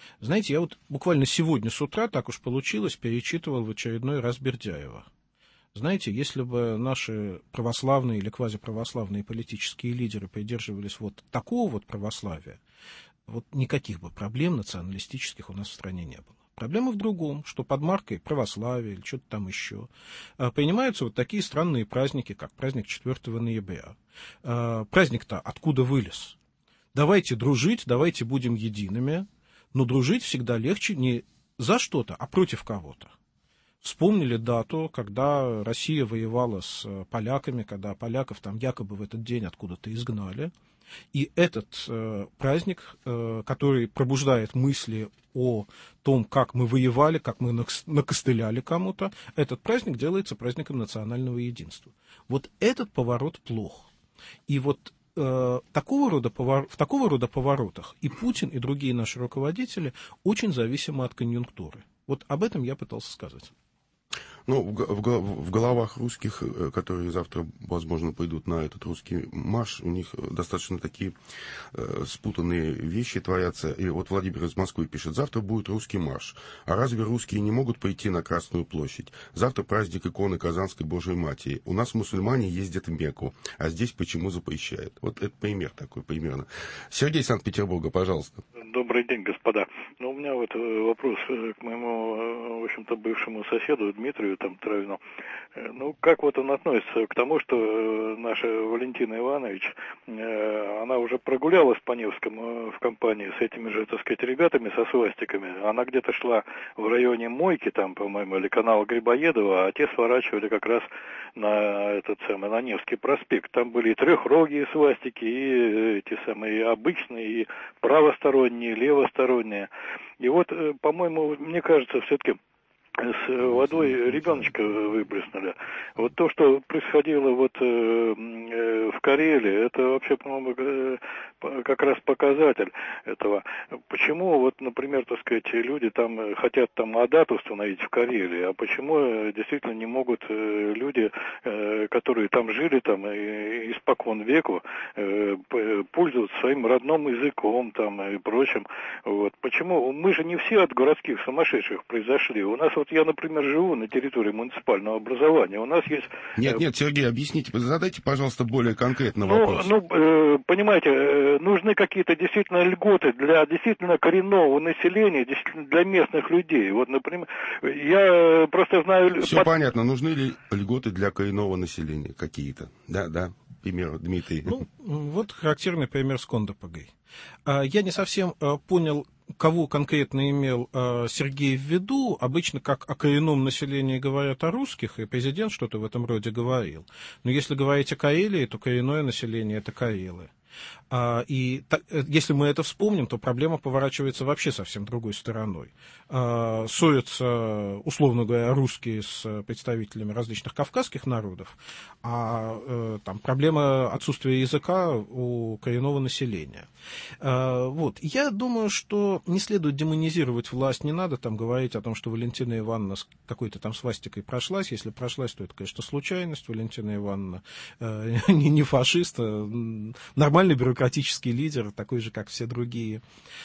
Знаете, я вот буквально сегодня с утра, так уж получилось, перечитывал в очередной раз Бердяева. Знаете, если бы наши православные или квазиправославные политические лидеры придерживались вот такого вот православия, вот никаких бы проблем националистических у нас в стране не было. Проблема в другом, что под маркой православия или что-то там еще принимаются вот такие странные праздники, как праздник четвёртого ноября. Праздник-то откуда вылез? Давайте дружить, давайте будем едиными, но дружить всегда легче не за что-то, а против кого-то. Вспомнили дату, когда Россия воевала с поляками, когда поляков там якобы в этот день откуда-то изгнали. И этот э, праздник, э, который пробуждает мысли о том, как мы воевали, как мы накостыляли кому-то, этот праздник делается праздником национального единства. Вот этот поворот плох. И вот э, такого рода повор... в такого рода поворотах и Путин, и другие наши руководители очень зависимы от конъюнктуры. Вот об этом я пытался сказать. Ну, в, в, в головах русских, которые завтра, возможно, пойдут на этот русский марш, у них достаточно такие э, спутанные вещи творятся. И вот Владимир из Москвы пишет: завтра будет русский марш. А разве русские не могут пойти на Красную площадь? Завтра праздник иконы Казанской Божией Матери. У нас мусульмане ездят в Мекку, а здесь почему запрещают? Вот это пример такой примерно. Сергей из Санкт-Петербурга, пожалуйста. Добрый день, господа. Ну, у меня вот вопрос к моему, в общем-то, бывшему соседу Дмитрию там Травину. Ну, как вот он относится к тому, что наша Валентина Иванович, она уже прогулялась по Невскому в компании с этими же, так сказать, ребятами со свастиками. Она где-то шла в районе Мойки, там, по-моему, или канала Грибоедова, а те сворачивали как раз на этот самый, на Невский проспект. Там были и трехрогие свастики, и эти самые обычные, и правосторонние, и левосторонние. И вот, по-моему, мне кажется, все-таки с водой ребеночка выплеснули. Вот то, что происходило вот э, э, в Карелии, это вообще, по-моему, э, как раз показатель этого. Почему вот, например, так сказать, люди там хотят там Адат установить в Карелии, а почему действительно не могут э, люди, э, которые там жили там э, испокон веку, э, пользоваться своим родным языком там и прочим. Вот. Почему? Мы же не все от городских сумасшедших произошли. У нас вот я, например, живу на территории муниципального образования. У нас есть... Нет, нет, Сергей, объясните, задайте, пожалуйста, более конкретно ну, вопрос. Ну, э, понимаете, э, нужны какие-то действительно льготы для действительно коренного населения, действительно для местных людей. Вот, например, я просто знаю... Все под... понятно, нужны ли льготы для коренного населения какие-то? Да, да, пример, Дмитрий. Ну, вот характерный пример с Кондопогой. Я не совсем понял, кого конкретно имел э, Сергей в виду. Обычно, как о коренном населении говорят о русских, и президент что-то в этом роде говорил. Но если говорить о Карелии, то коренное население — это карелы. А, и та, если мы это вспомним, то проблема поворачивается вообще совсем другой стороной. А, ссорятся, условно говоря, русские с представителями различных кавказских народов, а а там проблема отсутствия языка у коренного населения. А, вот. Я думаю, что не следует демонизировать власть, не надо там говорить о том, что Валентина Ивановна с какой-то там свастикой прошлась. Если прошлась, то это, конечно, случайность. Валентина Ивановна э, не, не фашист, а нормальный бюрократический лидер, такой же, как все другие.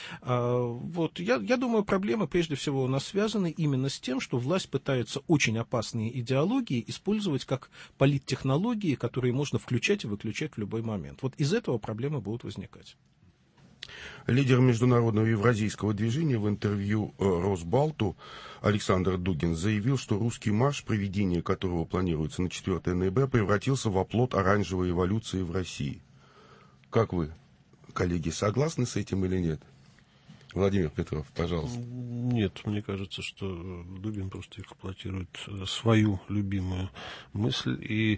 Вот. Я, я думаю, проблемы прежде всего у нас связаны именно с тем, что власть пытается очень опасные идеологии использовать как политтехнологии, которые можно включать и выключать в любой момент. Вот из этого проблемы будут возникать. Лидер международного евразийского движения в интервью Росбалту Александр Дугин заявил, что русский марш, проведение которого планируется на четвёртое ноября, превратился в оплот оранжевой эволюции в России. Как вы, коллеги, согласны с этим или нет? Владимир Петров, пожалуйста. Нет, мне кажется, что Дугин просто эксплуатирует свою любимую мысль и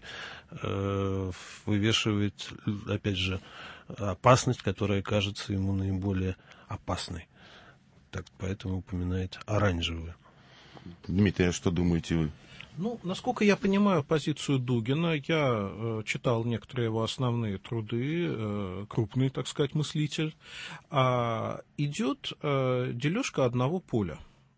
э, вывешивает, опять же, опасность, которая кажется ему наиболее опасной. Так, поэтому упоминает оранжевую. Дмитрий, а что думаете вы? Ну, насколько я понимаю позицию Дугина, я э, читал некоторые его основные труды, э, крупный, так сказать, мыслитель, а идет э, дележка одного поля.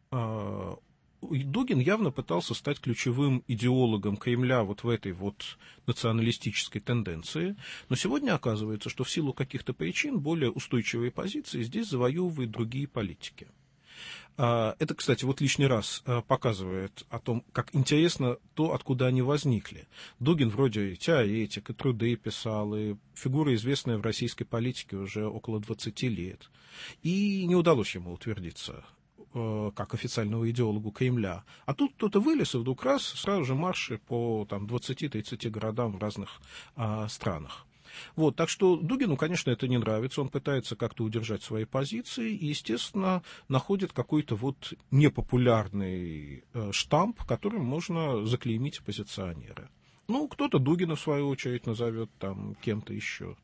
Э, Дугин явно пытался стать ключевым идеологом Кремля вот в этой вот националистической тенденции, но сегодня оказывается, что в силу каких-то причин более устойчивые позиции здесь завоевывают другие политики. Это, кстати, вот лишний раз показывает о том, как интересно то, откуда они возникли. Дугин вроде и теоретик, и труды писал, и фигура, известная в российской политике уже около двадцати лет. И не удалось ему утвердиться как официального идеологу Кремля. А тут кто-то вылез, и вдруг раз, сразу же марши по там, двадцати-тридцати городам в разных а, странах. Вот, так что Дугину, конечно, это не нравится, он пытается как-то удержать свои позиции и, естественно, находит какой-то вот непопулярный э, штамп, которым можно заклеймить оппозиционера. Ну, кто-то Дугина, в свою очередь, назовет там кем-то еще.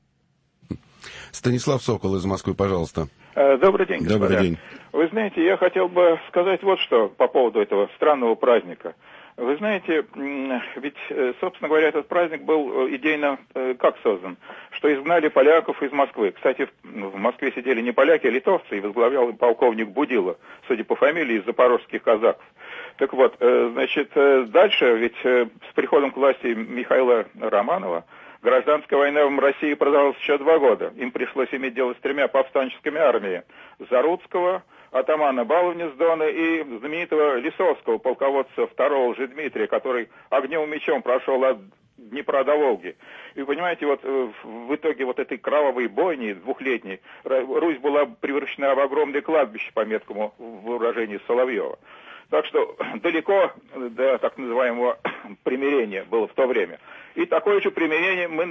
Станислав Сокол из Москвы, пожалуйста. Добрый день, господа. Добрый день. Вы знаете, я хотел бы сказать вот что по поводу этого странного праздника. Вы знаете, ведь, собственно говоря, этот праздник был идейно как создан? Что изгнали поляков из Москвы. Кстати, в Москве сидели не поляки, а литовцы, и возглавлял полковник Будило, судя по фамилии, из запорожских казаков. Так вот, значит, дальше, ведь с приходом к власти Михаила Романова гражданская война в России продолжалась еще два года. Им пришлось иметь дело с тремя повстанческими армиями. Заруцкого, атамана Баловня с Дона и знаменитого Лисовского, полководца второго Лжедмитрия, который огнем и мечом прошел от Днепра до Волги. И вы понимаете, вот в итоге вот этой кровавой бойни двухлетней Русь была превращена в огромное кладбище, по меткому выражению Соловьева. Так что далеко до так называемого примирения было в то время. И такое же примирение мы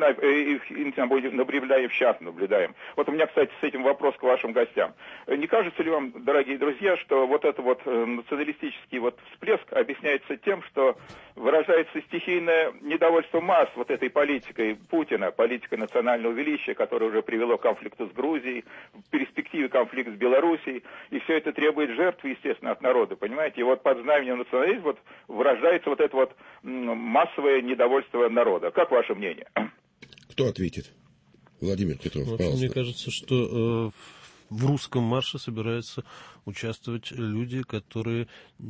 наблюдаем сейчас, наблюдаем. Вот у меня, кстати, с этим вопрос к вашим гостям. Не кажется ли вам, дорогие друзья, что вот это вот националистический вот всплеск объясняется тем, что выражается стихийное недовольство масс вот этой политикой Путина, политикой национального величия, которая уже привело к конфликту с Грузией, в перспективе конфликт с Белоруссией, и все это требует жертв, естественно, от народа, понимаете? И вот под знаменем национализма вот выражается вот это вот массовое недовольство народа. Как ваше мнение? Кто ответит? Владимир Петров, ну, пожалуйста. Мне кажется, что э, в русском марше собираются участвовать люди, которые,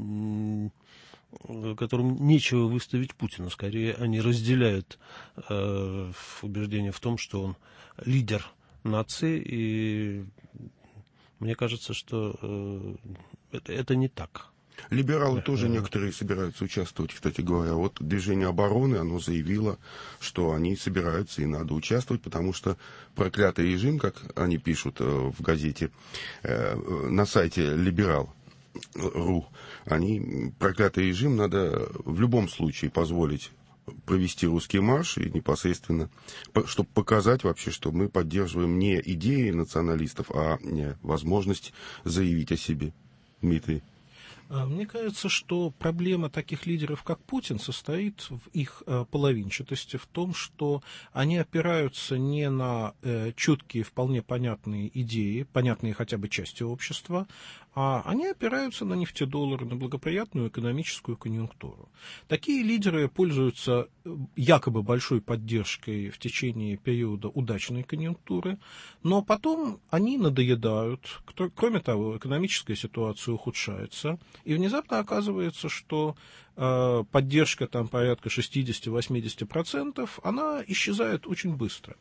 э, которым нечего выставить Путина. Скорее, они разделяют э, убеждение в том, что он лидер нации, и мне кажется, что э, это, это не так. Либералы тоже некоторые собираются участвовать, кстати говоря. Вот движение обороны, оно заявило, что они собираются и надо участвовать, потому что проклятый режим, как они пишут в газете, на сайте либерал точка ру, они, проклятый режим, надо в любом случае позволить провести русский марш и непосредственно, чтобы показать вообще, что мы поддерживаем не идеи националистов, а не возможность заявить о себе. Дмитрий. Мне кажется, что проблема таких лидеров, как Путин, состоит в их половинчатости, в том, что они опираются не на четкие, вполне понятные идеи, понятные хотя бы части общества, а они опираются на нефтедоллары, на благоприятную экономическую конъюнктуру. Такие лидеры пользуются якобы большой поддержкой в течение периода удачной конъюнктуры, но потом они надоедают. Кроме того, экономическая ситуация ухудшается, и внезапно оказывается, что э, поддержка там порядка шестьдесят-восемьдесят процентов, она исчезает очень быстро.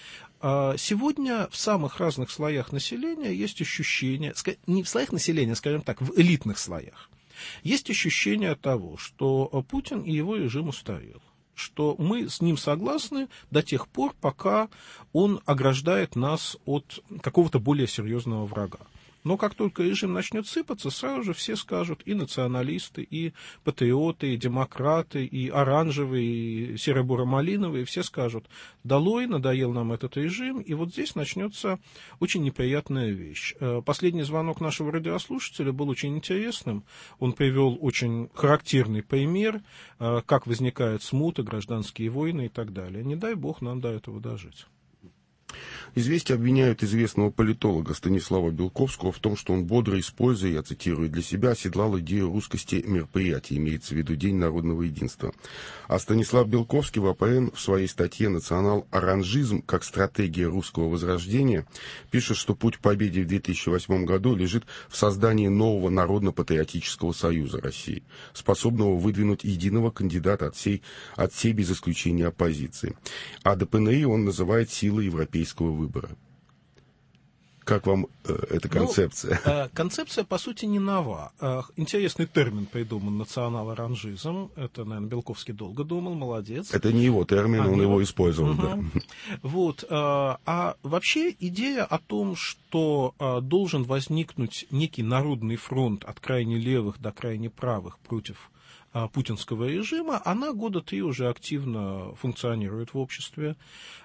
Сегодня в самых разных слоях населения есть ощущение, не в слоях населения, скажем так, в элитных слоях, есть ощущение того, что Путин и его режим устарел, что мы с ним согласны до тех пор, пока он ограждает нас от какого-то более серьезного врага. Но как только режим начнет сыпаться, сразу же все скажут, и националисты, и патриоты, и демократы, и оранжевые, и серо-буро-малиновые, все скажут, долой, надоел нам этот режим, и вот здесь начнется очень неприятная вещь. Последний звонок нашего радиослушателя был очень интересным, он привел очень характерный пример, как возникает смута, гражданские войны и так далее. Не дай бог нам до этого дожить. «Известия» обвиняют известного политолога Станислава Белковского в том, что он бодро используя, я цитирую, для себя оседлал идею русскости мероприятий, имеется в виду День народного единства. А Станислав Белковский в А П Н в своей статье «Национал-оранжизм как стратегия русского возрождения» пишет, что путь к победе в две тысячи восьмом году лежит в создании нового народно-патриотического союза России, способного выдвинуть единого кандидата от всей, от всей без исключения оппозиции. А Д П Н И он называет силой европейского выбора. Как вам э, эта концепция? Ну, э, концепция, по сути, не нова. Э, интересный термин придуман — национал-оранжизм. Это, наверное, Белковский долго думал, молодец. Это не его термин, а, он его, его использовал. Угу. Да. Вот. Э, а вообще идея о том, что э, должен возникнуть некий народный фронт от крайне левых до крайне правых против путинского режима, она года три уже активно функционирует в обществе.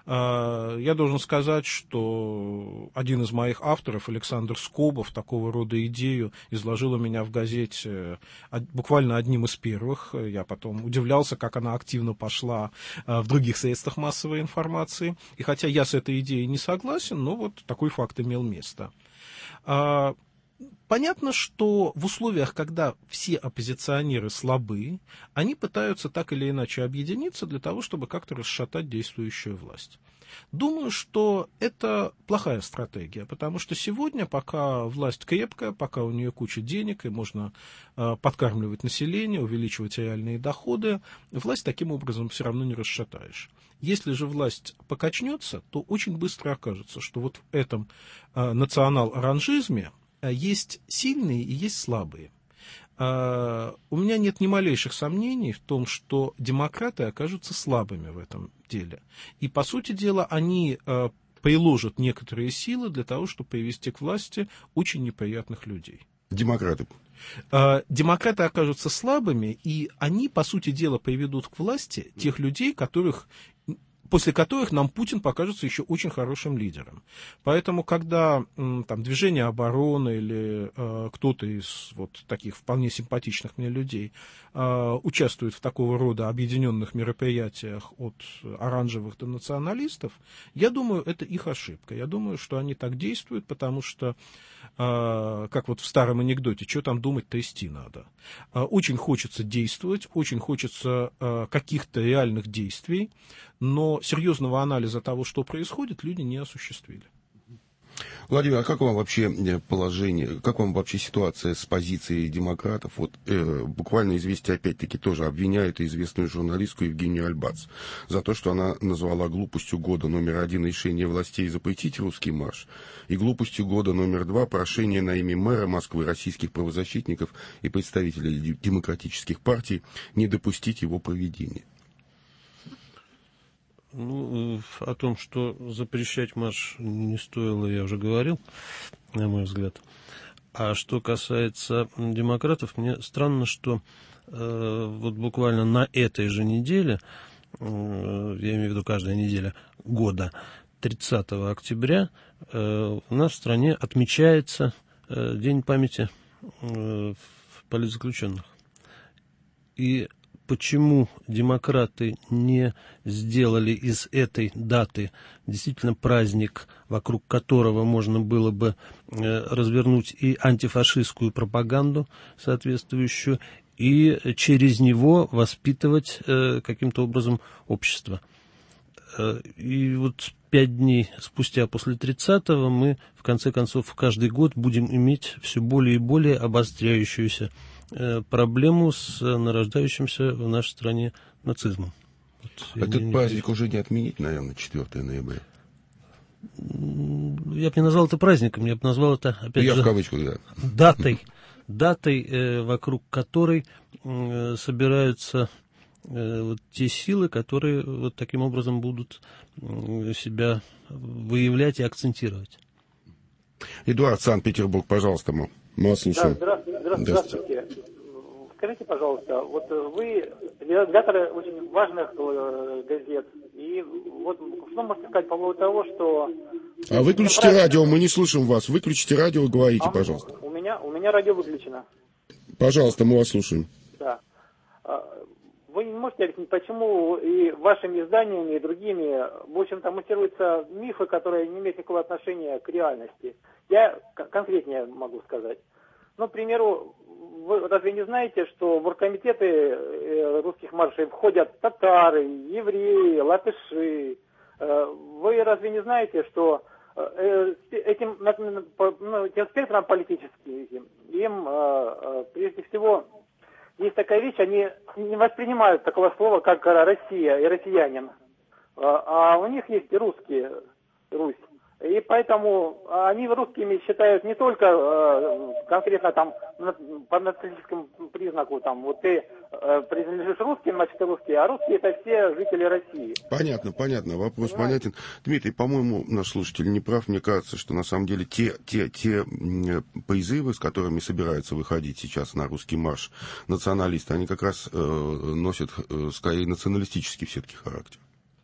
Я должен сказать, что один из моих авторов, Александр Скобов, такого рода идею изложил у меня в газете буквально одним из первых. Я потом удивлялся, как она активно пошла в других средствах массовой информации. И хотя я с этой идеей не согласен, но вот такой факт имел место. Понятно, что в условиях, когда все оппозиционеры слабы, они пытаются так или иначе объединиться для того, чтобы как-то расшатать действующую власть. Думаю, что это плохая стратегия, потому что сегодня, пока власть крепкая, пока у нее куча денег и можно э, подкармливать население, увеличивать реальные доходы, власть таким образом все равно не расшатаешь. Если же власть покачнется, то очень быстро окажется, что вот в этом э, национал-оранжизме есть сильные и есть слабые. У меня нет ни малейших сомнений в том, что демократы окажутся слабыми в этом деле. И, по сути дела, они приложат некоторые силы для того, чтобы привести к власти очень неприятных людей. Демократы. Демократы окажутся слабыми, и они, по сути дела, приведут к власти тех людей, которых... после которых нам Путин покажется еще очень хорошим лидером. Поэтому, когда там, движение обороны или э, кто-то из вот таких вполне симпатичных мне людей э, участвует в такого рода объединенных мероприятиях от оранжевых до националистов, я думаю, это их ошибка. Я думаю, что они так действуют, потому что, э, как вот в старом анекдоте, что там думать, трясти надо. Э, очень хочется действовать, очень хочется э, каких-то реальных действий, но серьезного анализа того, что происходит, люди не осуществили. Владимир, а как вам вообще положение, как вам вообще ситуация с позицией демократов? Вот э, буквально «Известия» опять-таки тоже обвиняют известную журналистку Евгению Альбац за то, что она назвала глупостью года номер один решение властей запретить русский марш и глупостью года номер два прошение на имя мэра Москвы, российских правозащитников и представителей демократических партий не допустить его проведения. Ну, о том, что запрещать марш не стоило, я уже говорил, на мой взгляд. А что касается демократов, мне странно, что э, вот буквально на этой же неделе, э, я имею в виду каждая неделя года, тридцатого октября, э, у нас в стране отмечается э, День памяти э, политзаключенных. И почему демократы не сделали из этой даты действительно праздник, вокруг которого можно было бы развернуть и антифашистскую пропаганду соответствующую, и через него воспитывать каким-то образом общество. И вот пять дней спустя после тридцатого мы, в конце концов, каждый год будем иметь все более и более обостряющуюся проблему с нарождающимся в нашей стране нацизмом. Вот Этот не, праздник не... уже не отменить, наверное, четвёртого ноября. Я бы не назвал это праздником, я бы назвал это, опять я же, в кавычках, да. датой, датой, э, вокруг которой э, собираются э, вот те силы, которые вот таким образом будут э, себя выявлять и акцентировать. Эдуард, Санкт-Петербург, пожалуйста, мы, мы вас слушаем. Да, здравствуйте, здравствуйте, здравствуйте. Скажите, пожалуйста, вот вы редакторы очень важных э, газет, и вот что можете сказать по поводу того, что... А выключите правильно... радио, мы не слышим вас. Выключите радио и говорите, а, пожалуйста. У меня, у меня радио выключено. Пожалуйста, мы вас слушаем. Да. Вы не можете объяснить, почему и вашими изданиями, и другими, в общем-то, муссируются мифы, которые не имеют никакого отношения к реальности. Я конкретнее могу сказать. Ну, к примеру, вы разве не знаете, что в оргкомитеты русских маршей входят татары, евреи, латыши? Вы разве не знаете, что этим, ну, тем спектром политическим, им, прежде всего, есть такая вещь, они не воспринимают такого слова, как Россия и россиянин. А у них есть и русские, Русь. И поэтому они русскими считают не только э, конкретно там по националистическому признаку, там вот ты э, принадлежишь русским, значит ты русский, а русские это все жители России. Понятно, понятно, вопрос Понимаете? понятен. Дмитрий, по-моему, наш слушатель не прав. Мне кажется, что на самом деле те, те, те призывы, с которыми собираются выходить сейчас на русский марш националисты, они как раз э, носят э, скорее националистический все-таки характер.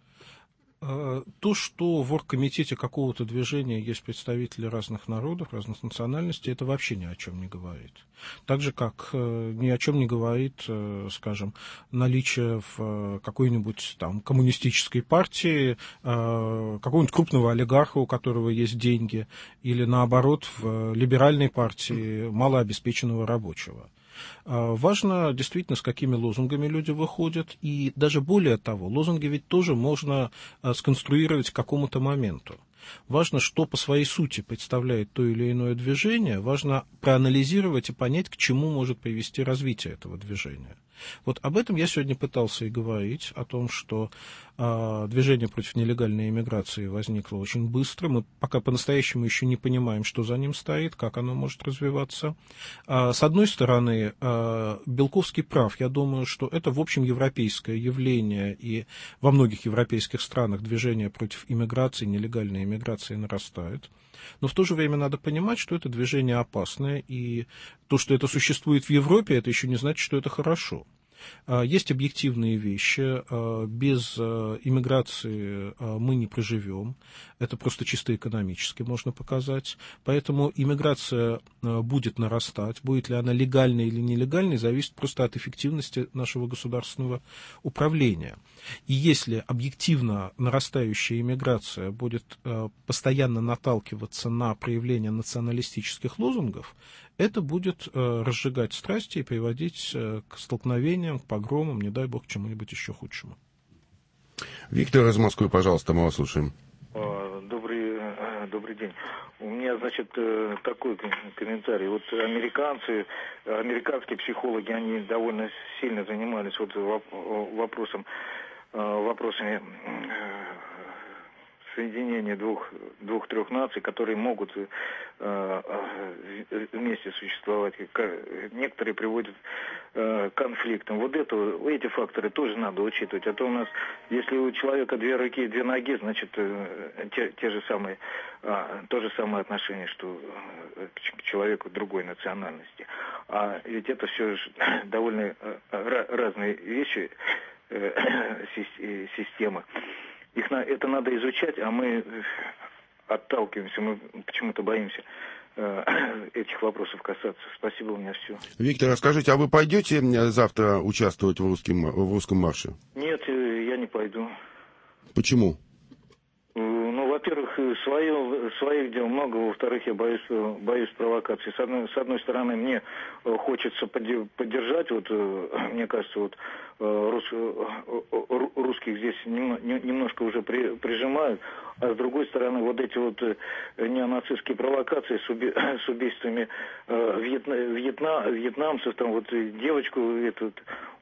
То, что в оргкомитете какого-то движения есть представители разных народов, разных национальностей, это вообще ни о чем не говорит. Так же, как ни о чем не говорит, скажем, наличие в какой-нибудь там коммунистической партии какого-нибудь крупного олигарха, у которого есть деньги, или наоборот в либеральной партии малообеспеченного рабочего. Важно действительно, с какими лозунгами люди выходят, и даже более того, лозунги ведь тоже можно сконструировать к какому-то моменту. Важно, что по своей сути представляет то или иное движение, важно проанализировать и понять, к чему может привести развитие этого движения. Вот об этом я сегодня пытался и говорить, о том, что э, движение против нелегальной иммиграции возникло очень быстро. Мы пока по-настоящему еще не понимаем, что за ним стоит, как оно может развиваться. А, с одной стороны, э, Белковский прав. Я думаю, что это, в общем, европейское явление, и во многих европейских странах движение против иммиграции, нелегальной иммиграции нарастает. Но в то же время надо понимать, что это движение опасное, и то, что это существует в Европе, это еще не значит, что это хорошо. Есть объективные вещи. Без иммиграции мы не проживем. Это просто чисто экономически можно показать. Поэтому иммиграция будет нарастать. Будет ли она легальной или нелегальной, зависит просто от эффективности нашего государственного управления. И если объективно нарастающая иммиграция будет постоянно наталкиваться на проявление националистических лозунгов, это будет э, разжигать страсти и приводить э, к столкновениям, к погромам, не дай бог, к чему-нибудь еще худшему. Виктор из Москвы, пожалуйста, мы вас слушаем. Добрый, добрый день. У меня, значит, такой комментарий. Вот американцы, американские психологи, они довольно сильно занимались вот вопросом, вопросами соединение двух, двух-трех наций, которые могут э, вместе существовать. Некоторые приводят э, к конфликтам. Вот это, эти факторы тоже надо учитывать. А то у нас, если у человека две руки и две ноги, значит, э, те, те же самые, э, то же самое отношение, что э, к человеку другой национальности. А ведь это все довольно э, разные вещи, э, системы. Их на, это надо изучать, а мы отталкиваемся, мы почему-то боимся э, этих вопросов касаться. Спасибо, у меня все. Виктор, расскажите, а вы пойдете завтра участвовать в русском, в русском марше? Нет, я не пойду. Почему? Ну, во-первых, свое, своих дел много, во-вторых, я боюсь, боюсь провокации. С одной, с одной стороны, мне хочется поддержать, вот, мне кажется, вот, рус, русских здесь немножко уже при, прижимают, а с другой стороны, вот эти вот неонацистские провокации с, уби, с убийствами вьетна, вьетна, вьетнамцев, там вот девочку, эту,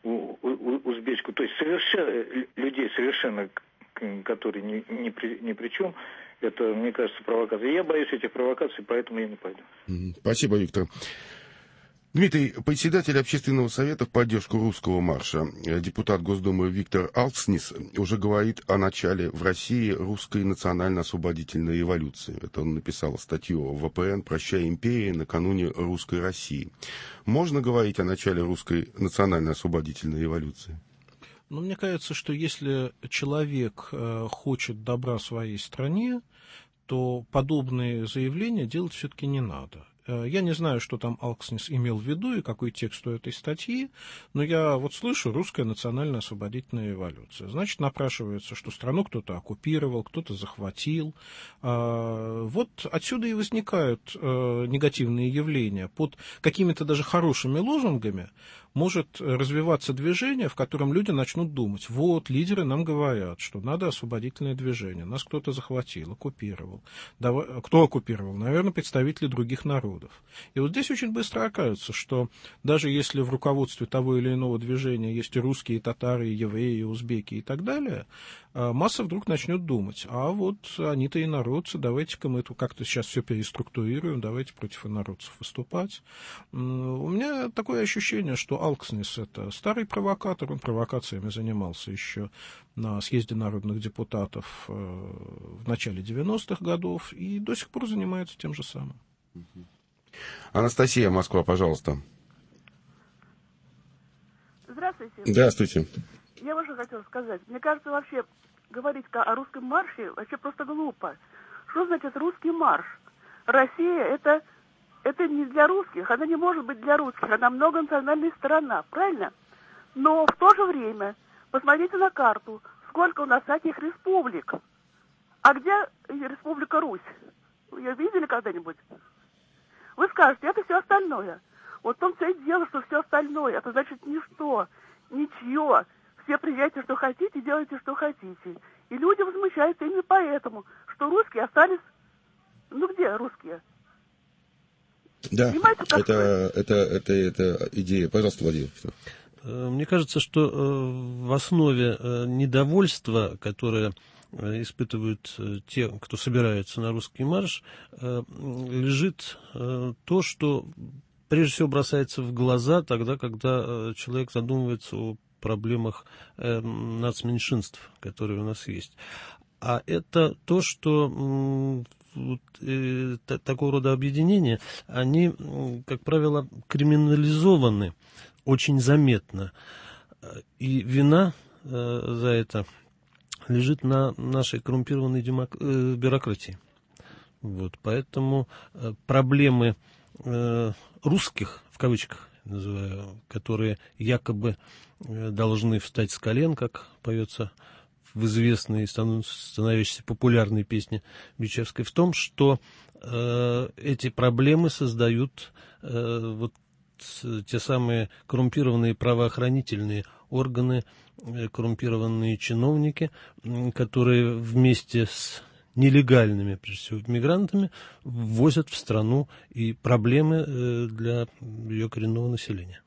узбечку, то есть совершенно, людей совершенно, которые ни, ни, при, ни при чем, это, мне кажется, провокация. Я боюсь этих провокаций, поэтому я не пойду. Спасибо, Виктор. Дмитрий, председатель общественного совета в поддержку русского марша, депутат Госдумы Виктор Алкснис уже говорит о начале в России русской национально-освободительной революции. Это он написал статью в вэ пэ эн «Прощай, империя» накануне русской России. Можно говорить о начале русской национально-освободительной революции? Ну, мне кажется, что если человек э, хочет добра своей стране, то подобные заявления делать все-таки не надо. Я не знаю, что там Алкснис имел в виду и какой текст у этой статьи, но я вот слышу «русская национально-освободительная революция». Значит, напрашивается, что страну кто-то оккупировал, кто-то захватил. Вот отсюда и возникают негативные явления. Под какими-то даже хорошими лозунгами может развиваться движение, в котором люди начнут думать: вот, лидеры нам говорят, что надо освободительное движение, нас кто-то захватил, оккупировал. Давай... Кто оккупировал? Наверное, представители других народов. народов. И вот здесь очень быстро окажется, что даже если в руководстве того или иного движения есть и русские, и татары, и евреи, и узбеки и так далее, масса вдруг начнет думать, а вот они-то инородцы, давайте-ка мы это как-то сейчас все переструктурируем, давайте против инородцев выступать. У меня такое ощущение, что Алкснис — это старый провокатор, он провокациями занимался еще на съезде народных депутатов в начале девяностых годов и до сих пор занимается тем же самым. Анастасия, Москва, пожалуйста. Здравствуйте. Здравствуйте. Я вот что хотела сказать. Мне кажется, вообще говорить о русском марше вообще просто глупо. Что значит русский марш? Россия это, это не для русских, она не может быть для русских, она многонациональная страна, правильно? Но в то же время, посмотрите на карту, сколько у нас всяких республик. А где республика Русь? Ее видели когда-нибудь? Вы скажете, это все остальное. Вот в том все и дело, что все остальное, это значит ничто, ничье. Все приезжайте, что хотите, делайте, что хотите. И люди возмущаются именно поэтому, что русские остались... Ну где русские? Да, это, это, это, это идея. Пожалуйста, Владимир. Мне кажется, что в основе недовольства, которое испытывают те, кто собирается на русский марш, лежит то, что прежде всего бросается в глаза тогда, когда человек задумывается о проблемах э, нацменьшинств, которые у нас есть. А это то, что э, э, т- такого рода объединения, они, э, как правило, криминализованы очень заметно. И вина э, за это лежит на нашей коррумпированной демок... э, бюрократии. Вот, поэтому э, проблемы э, русских, в кавычках называю, которые якобы должны встать с колен, как поется в известной, становящейся популярной песне Бичевской, в том, что э, эти проблемы создают э, вот те самые коррумпированные правоохранительные органы, э, коррумпированные чиновники, э, которые вместе с нелегальными, прежде всего, мигрантами ввозят в страну и проблемы э, для ее коренного населения.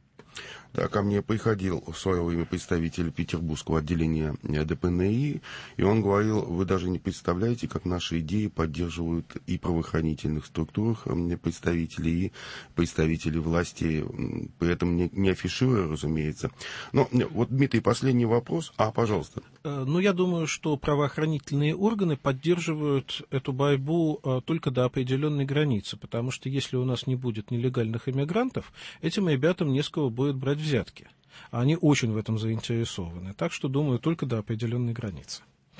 Да, ко мне приходил в свое время представитель петербургского отделения ДПНИ, и он говорил, вы даже не представляете, как наши идеи поддерживают и правоохранительных структурах представители, и представители власти, при этом не, не афишируя, разумеется. Но вот, Дмитрий, последний вопрос. А, пожалуйста. Ну, я думаю, что правоохранительные органы поддерживают эту борьбу только до определенной границы, потому что если у нас не будет нелегальных иммигрантов, этим ребятам не с кого будет брать взятки. Они очень в этом заинтересованы. Так что, думаю, только до определенной границы.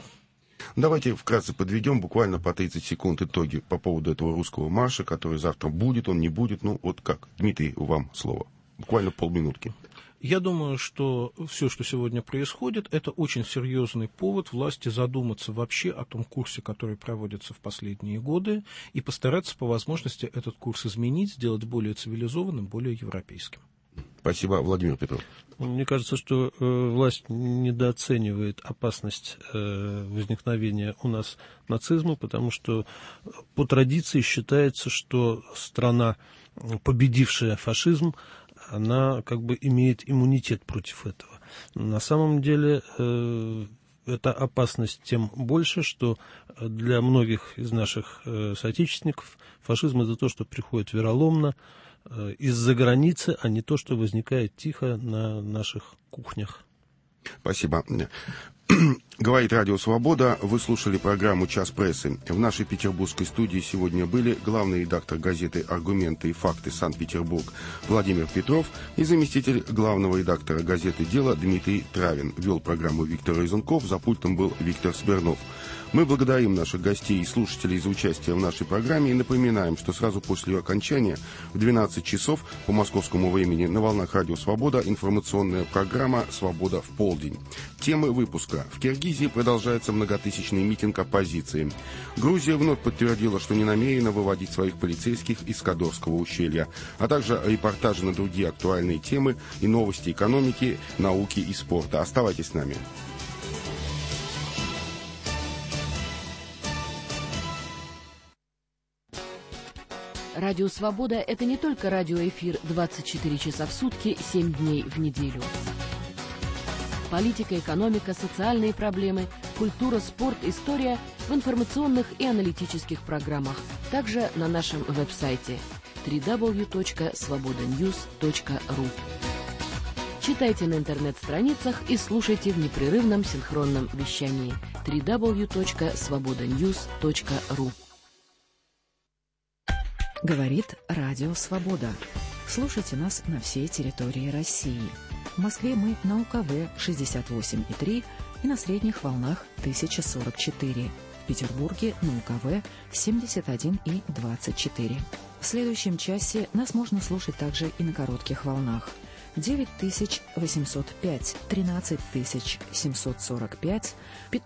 Давайте вкратце подведем буквально по тридцать секунд итоги по поводу этого русского марша, который завтра будет, он не будет. Ну, вот как? Дмитрий, вам слово. Буквально полминутки. Я думаю, что все, что сегодня происходит, это очень серьезный повод власти задуматься вообще о том курсе, который проводится в последние годы, и постараться по возможности этот курс изменить, сделать более цивилизованным, более европейским. Спасибо, Владимир Петров. Мне кажется, что э, власть недооценивает опасность э, возникновения у нас нацизма, потому что по традиции считается, что страна, победившая фашизм, она как бы имеет иммунитет против этого. На самом деле э, эта опасность тем больше, что для многих из наших э, соотечественников фашизм это то, что приходит вероломно э, из-за границы, а не то, что возникает тихо на наших кухнях. Спасибо. Говорит Радио Свобода. Вы слушали программу «Час прессы». В нашей петербургской студии сегодня были главный редактор газеты «Аргументы и факты. Санкт-Петербург» Владимир Петров и заместитель главного редактора газеты «Дело» Дмитрий Травин. Вел программу Виктор Резунков, за пультом был Виктор Смирнов. Мы благодарим наших гостей и слушателей за участие в нашей программе и напоминаем, что сразу после ее окончания в двенадцать часов по московскому времени на волнах Радио Свобода информационная программа «Свобода в полдень». Темы выпуска. В Киргизии продолжается многотысячный митинг оппозиции. Грузия вновь подтвердила, что не намерена выводить своих полицейских из Кадорского ущелья, а также репортажи на другие актуальные темы и новости экономики, науки и спорта. Оставайтесь с нами. Радио «Свобода» — это не только радиоэфир двадцать четыре часа в сутки, семь дней в неделю. Политика, экономика, социальные проблемы, культура, спорт, история в информационных и аналитических программах. Также на нашем веб-сайте дабл ю дабл ю дабл ю точка свобода ньюс точка ру. Читайте на интернет-страницах и слушайте в непрерывном синхронном вещании дабл ю дабл ю дабл ю точка свобода ньюс точка ру. Говорит Радио Свобода. Слушайте нас на всей территории России. В Москве мы на У К В шестьдесят восемь и три и на средних волнах тысяча сорок четыре. В Петербурге на У К В семьдесят один и двадцать четыре. В следующем часе нас можно слушать также и на коротких волнах. девять тысяч восемьсот пять, тринадцать тысяч семьсот сорок пять,